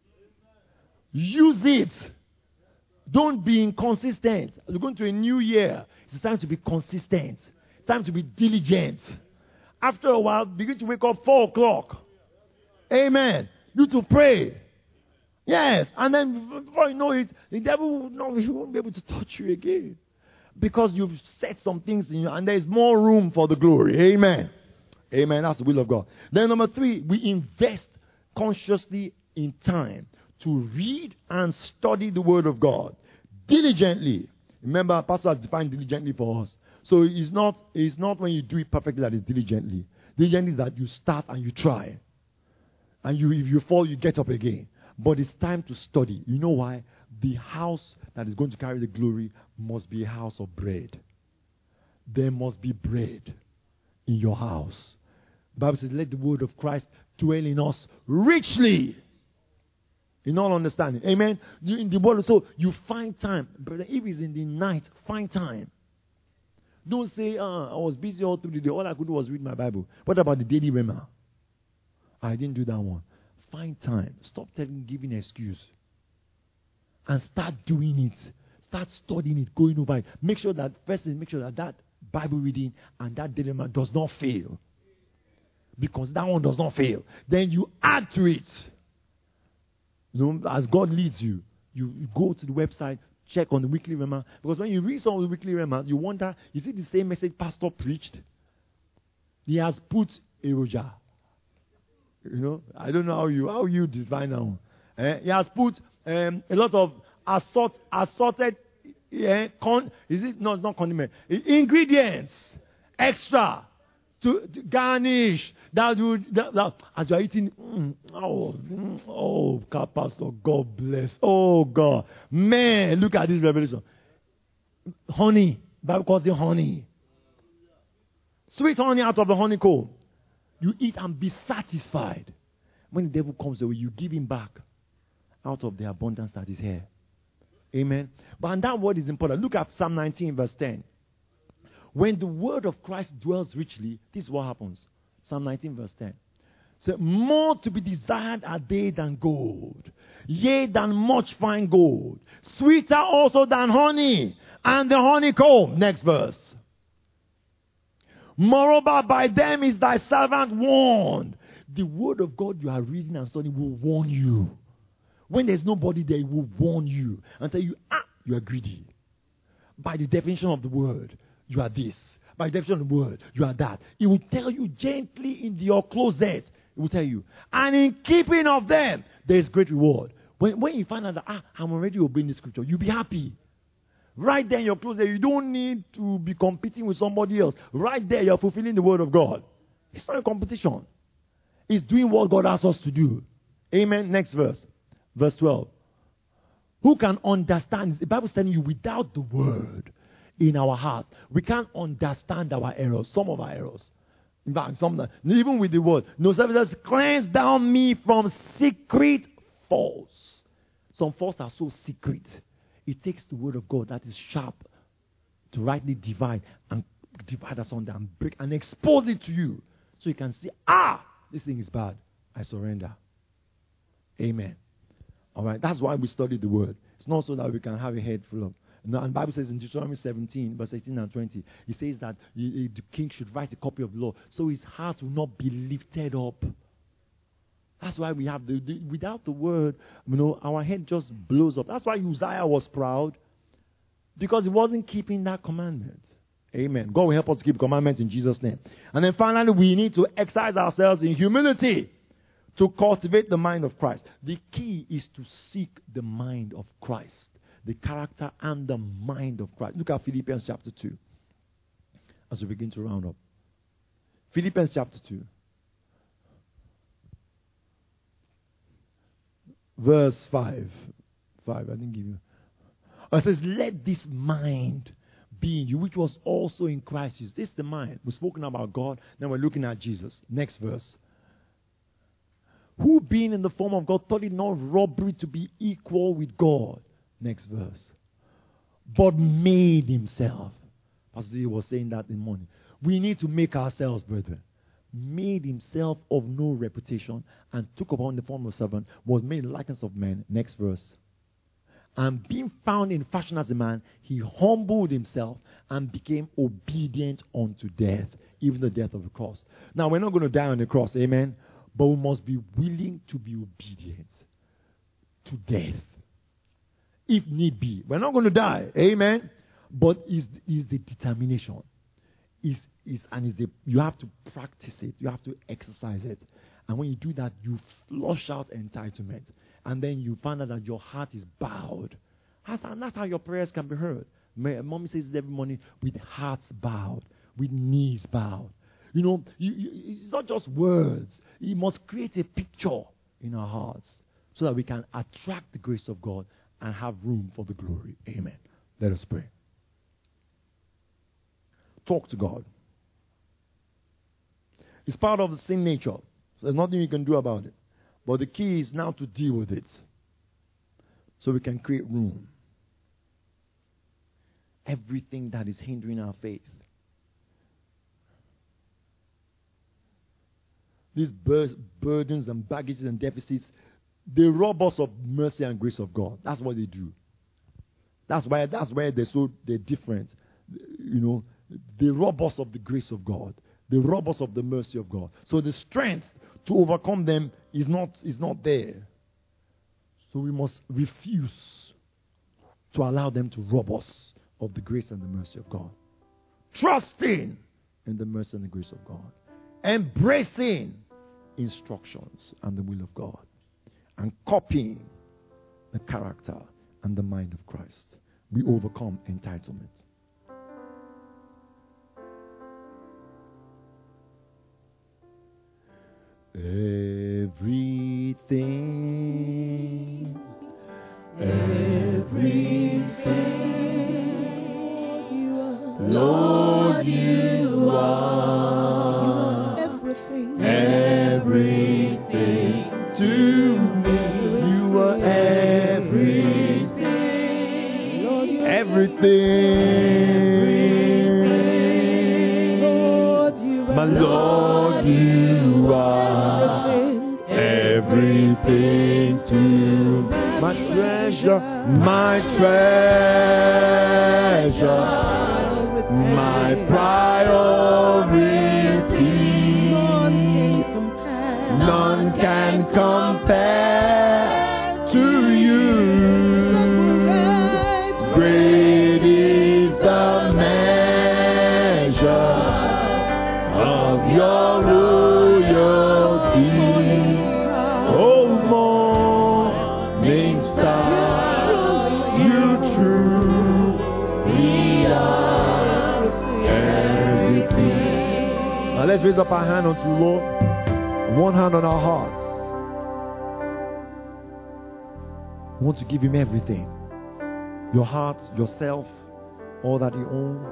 Use it. Don't be inconsistent. We're going to a new year. It's time to be consistent. Time to be diligent. After a while, begin to wake up 4 o'clock. Amen. You to pray. Yes. And then before you know it, the devil he won't be able to touch you again. Because you've set some things in you and there's more room for the glory. Amen. Amen. That's the will of God. Then number 3, we invest consciously in time to read and study the Word of God diligently. Remember, Pastor has defined diligently for us. So it's not when you do it perfectly that it's diligently. Diligently is that you start and you try. And if you fall, you get up again. But it's time to study. You know why? The house that is going to carry the glory must be a house of bread. There must be bread in your house. The Bible says, let the word of Christ dwell in us richly. In all understanding. Amen. In the word, so you find time. Brother, if it's in the night, find time. Don't say, I was busy all through the day. All I could do was read my Bible. What about the daily rema? I didn't do that one. Find time. Stop giving an excuse. And start doing it. Start studying it, going over it. Make sure that that Bible reading and that daily rema does not fail. Because that one does not fail. Then you add to it. As God leads you, you go to the website, check on the weekly rema. Because when you read some of the weekly rema, you wonder, is it the same message pastor preached? He has put a Roger. I don't know how you define that one. He has put a lot of assorted it's not condiment. Ingredients extra to garnish. As you are eating, Pastor, God bless. Oh God, man, look at this revelation. Honey, Bible calls it honey. Sweet honey out of the honeycomb. You eat and be satisfied. When the devil comes away, you give him back out of the abundance that is here. Amen. But that word is important. Look at Psalm 19 verse 10. When the word of Christ dwells richly, this is what happens. Psalm 19 verse 10. So, more to be desired are they than gold, yea, than much fine gold, sweeter also than honey, and the honeycomb. Next verse. Moreover, by them is thy servant warned. The word of God you are reading and studying will warn you. When there's nobody there, it will warn you and tell you, you are greedy. By the definition of the word, you are this. By the definition of the word, you are that. It will tell you gently in your closet. It will tell you. And in keeping of them, there is great reward. When you find out that, I'm already obeying the scripture, you'll be happy. Right there in your closet, you don't need to be competing with somebody else. Right there, you're fulfilling the word of God. It's not a competition. It's doing what God asks us to do. Amen. Next verse. Verse 12. Who can understand? The Bible is telling you, without the word in our hearts, we can't understand our errors, some of our errors. In fact, even with the word, no services cleanse down me from secret faults. Some faults are so secret. It takes the word of God that is sharp to rightly divide us on and break and expose it to you. So you can see, this thing is bad. I surrender. Amen. All right. That's why we study the word. It's not so that we can have a head full of. And the Bible says in Deuteronomy 17, verse 18 and 20, it says that the king should write a copy of the law so his heart will not be lifted up. That's why we have without the word, our head just blows up. That's why Uzziah was proud, because he wasn't keeping that commandment. Amen. God will help us to keep commandments in Jesus' name. And then finally, we need to exercise ourselves in humility to cultivate the mind of Christ. The key is to seek the mind of Christ, the character and the mind of Christ. Look at Philippians chapter 2 as we begin to round up. Philippians chapter 2. Verse 5. I didn't give you. It says, let this mind be in you, which was also in Christ Jesus. This is the mind. We've spoken about God. Now we're looking at Jesus. Next verse. Who being in the form of God thought it not robbery to be equal with God. Next verse. But made himself. Pastor Lee was saying that in the morning. We need to make ourselves, brethren. Made himself of no reputation and took upon the form of servant, was made in the likeness of men. Next verse. And being found in fashion as a man, he humbled himself and became obedient unto death, even the death of the cross. Now, we're not going to die on the cross, amen? But we must be willing to be obedient to death, if need be. We're not going to die, amen? But is the determination. You have to practice it. You have to exercise it. And when you do that, you flush out entitlement. And then you find out that your heart is bowed. And that's how your prayers can be heard. Mommy says it every morning, with hearts bowed, with knees bowed. It's not just words. You must create a picture in our hearts so that we can attract the grace of God and have room for the glory. Amen. Let us pray. Talk to God. It's part of the sin nature. So there's nothing you can do about it. But the key is now to deal with it so we can create room. Everything that is hindering our faith. These burdens and baggages and deficits, they rob us of mercy and grace of God. That's what they do. That's why they're different. They rob us of the grace of God. They rob us of the mercy of God. So the strength to overcome them is not there. So we must refuse to allow them to rob us of the grace and the mercy of God. Trusting in the mercy and the grace of God. Embracing instructions and the will of God. And copying the character and the mind of Christ. We overcome entitlement. Everything, Lord, you are everything to me. You are everything, My Lord, you are everything to me. My treasure, my priority. None can compare to you. Great is the measure of your royalty. Oh, morning star, you truly are everything. Now let's raise up our hand unto the Lord. One hand on our hearts. We want to give Him everything. Your heart, yourself, all that you own.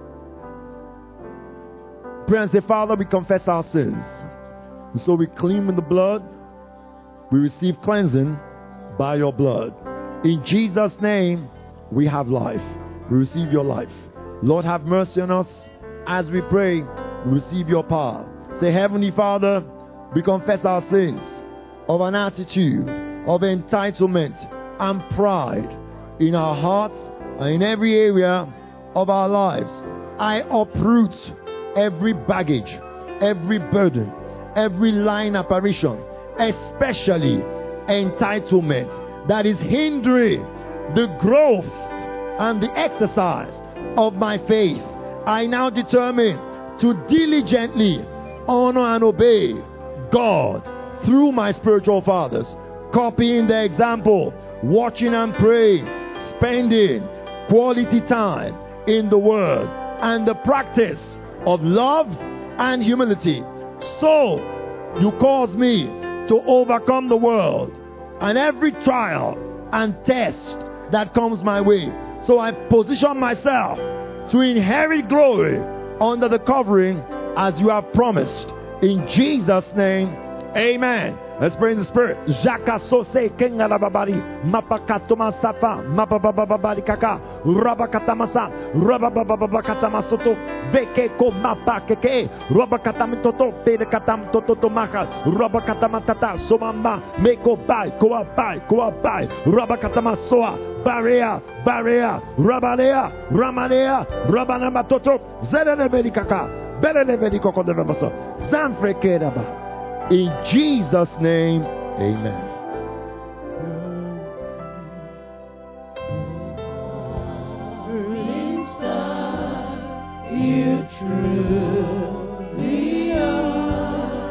Pray and say, Father, we confess our sins. And so we clean with the blood. We receive cleansing by your blood. In Jesus' name, we have life. We receive your life. Lord, have mercy on us. As we pray, we receive your power. Say, Heavenly Father, we confess our sins of an attitude of entitlement and pride in our hearts and in every area of our lives. I uproot every baggage, every burden, every lying apparition, especially entitlement that is hindering the growth and the exercise of my faith. I now determine to diligently honor and obey God through my spiritual fathers, copying their example, watching and praying, spending quality time in the Word, and the practice of love and humility. So you cause me to overcome the world and every trial and test that comes my way. So I position myself to inherit glory under the covering as you have promised. In Jesus' name, amen. Let's pray in the Spirit. Jaka sose kenga babari mapakatoma safa mapabababari kaka rabakatamasa rababababakatamasoto veke ko mapakeke rabakatamitoto pedekatam toto maka rabakatamatata somamba meko bai koabai rabakatamasoa barea rabanea rabanamatoto zelenebedi kaka belenebedi kokodevamaso zanfrekeraba. In Jesus' name, amen. You truly are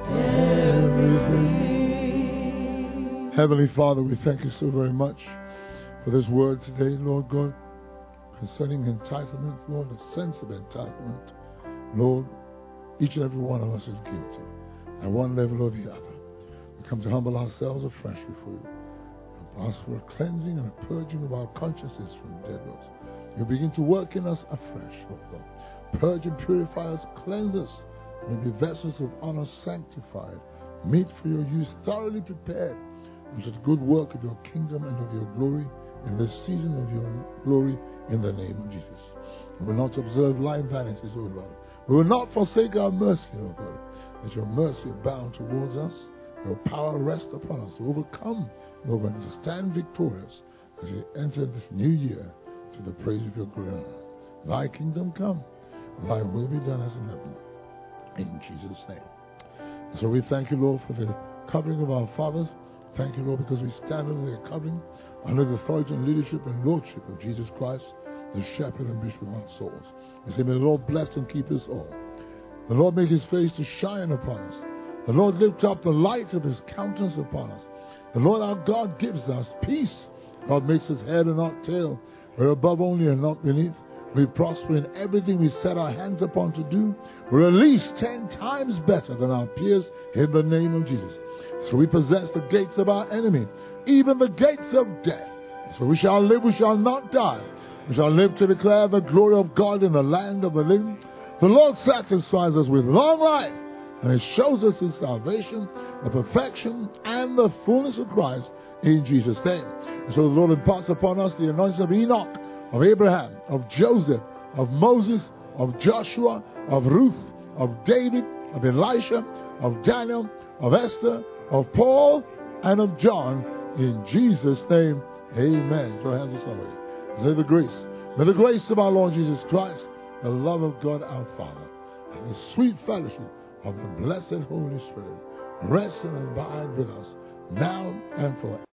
everything. Heavenly Father, we thank you so very much for this word today, Lord God, concerning entitlement, Lord, a sense of entitlement. Lord, each and every one of us is guilty at one level or the other. We come to humble ourselves afresh before you and ask for a cleansing and a purging of our consciences from dead works. You begin to work in us afresh, Lord God. Purge and purify us, cleanse us. May be vessels of honor sanctified, meet for your use, thoroughly prepared unto the good work of your kingdom and of your glory in this season of your glory in the name of Jesus. We will not observe lying vanities, O Lord. We will not forsake our mercy, O God. Let your mercy abound towards us. Your power rest upon us to overcome, Lord, and to stand victorious as we enter this new year to the praise of your glory. Thy kingdom come, thy will be done as in heaven. In Jesus' name. So we thank you, Lord, for the covering of our fathers. Thank you, Lord, because we stand under their covering, under the authority and leadership and lordship of Jesus Christ, the shepherd and bishop of our souls. We say, may the Lord bless and keep us all. The Lord make his face to shine upon us. The Lord lift up the light of his countenance upon us. The Lord our God gives us peace. God makes us head and not tail. We're above only and not beneath. We prosper in everything we set our hands upon to do. We're at least 10 times better than our peers in the name of Jesus. So we possess the gates of our enemy, even the gates of death. So we shall live, we shall not die. We shall live to declare the glory of God in the land of the living. The Lord satisfies us with long life, and it shows us his salvation, the perfection, and the fullness of Christ in Jesus' name. And so the Lord imparts upon us the anointing of Enoch, of Abraham, of Joseph, of Moses, of Joshua, of Ruth, of David, of Elisha, of Daniel, of Esther, of Paul, and of John. In Jesus' name, amen. Join hands with somebody. May the grace of our Lord Jesus Christ, the love of God our Father, and the sweet fellowship of the blessed Holy Spirit rest and abide with us now and forever.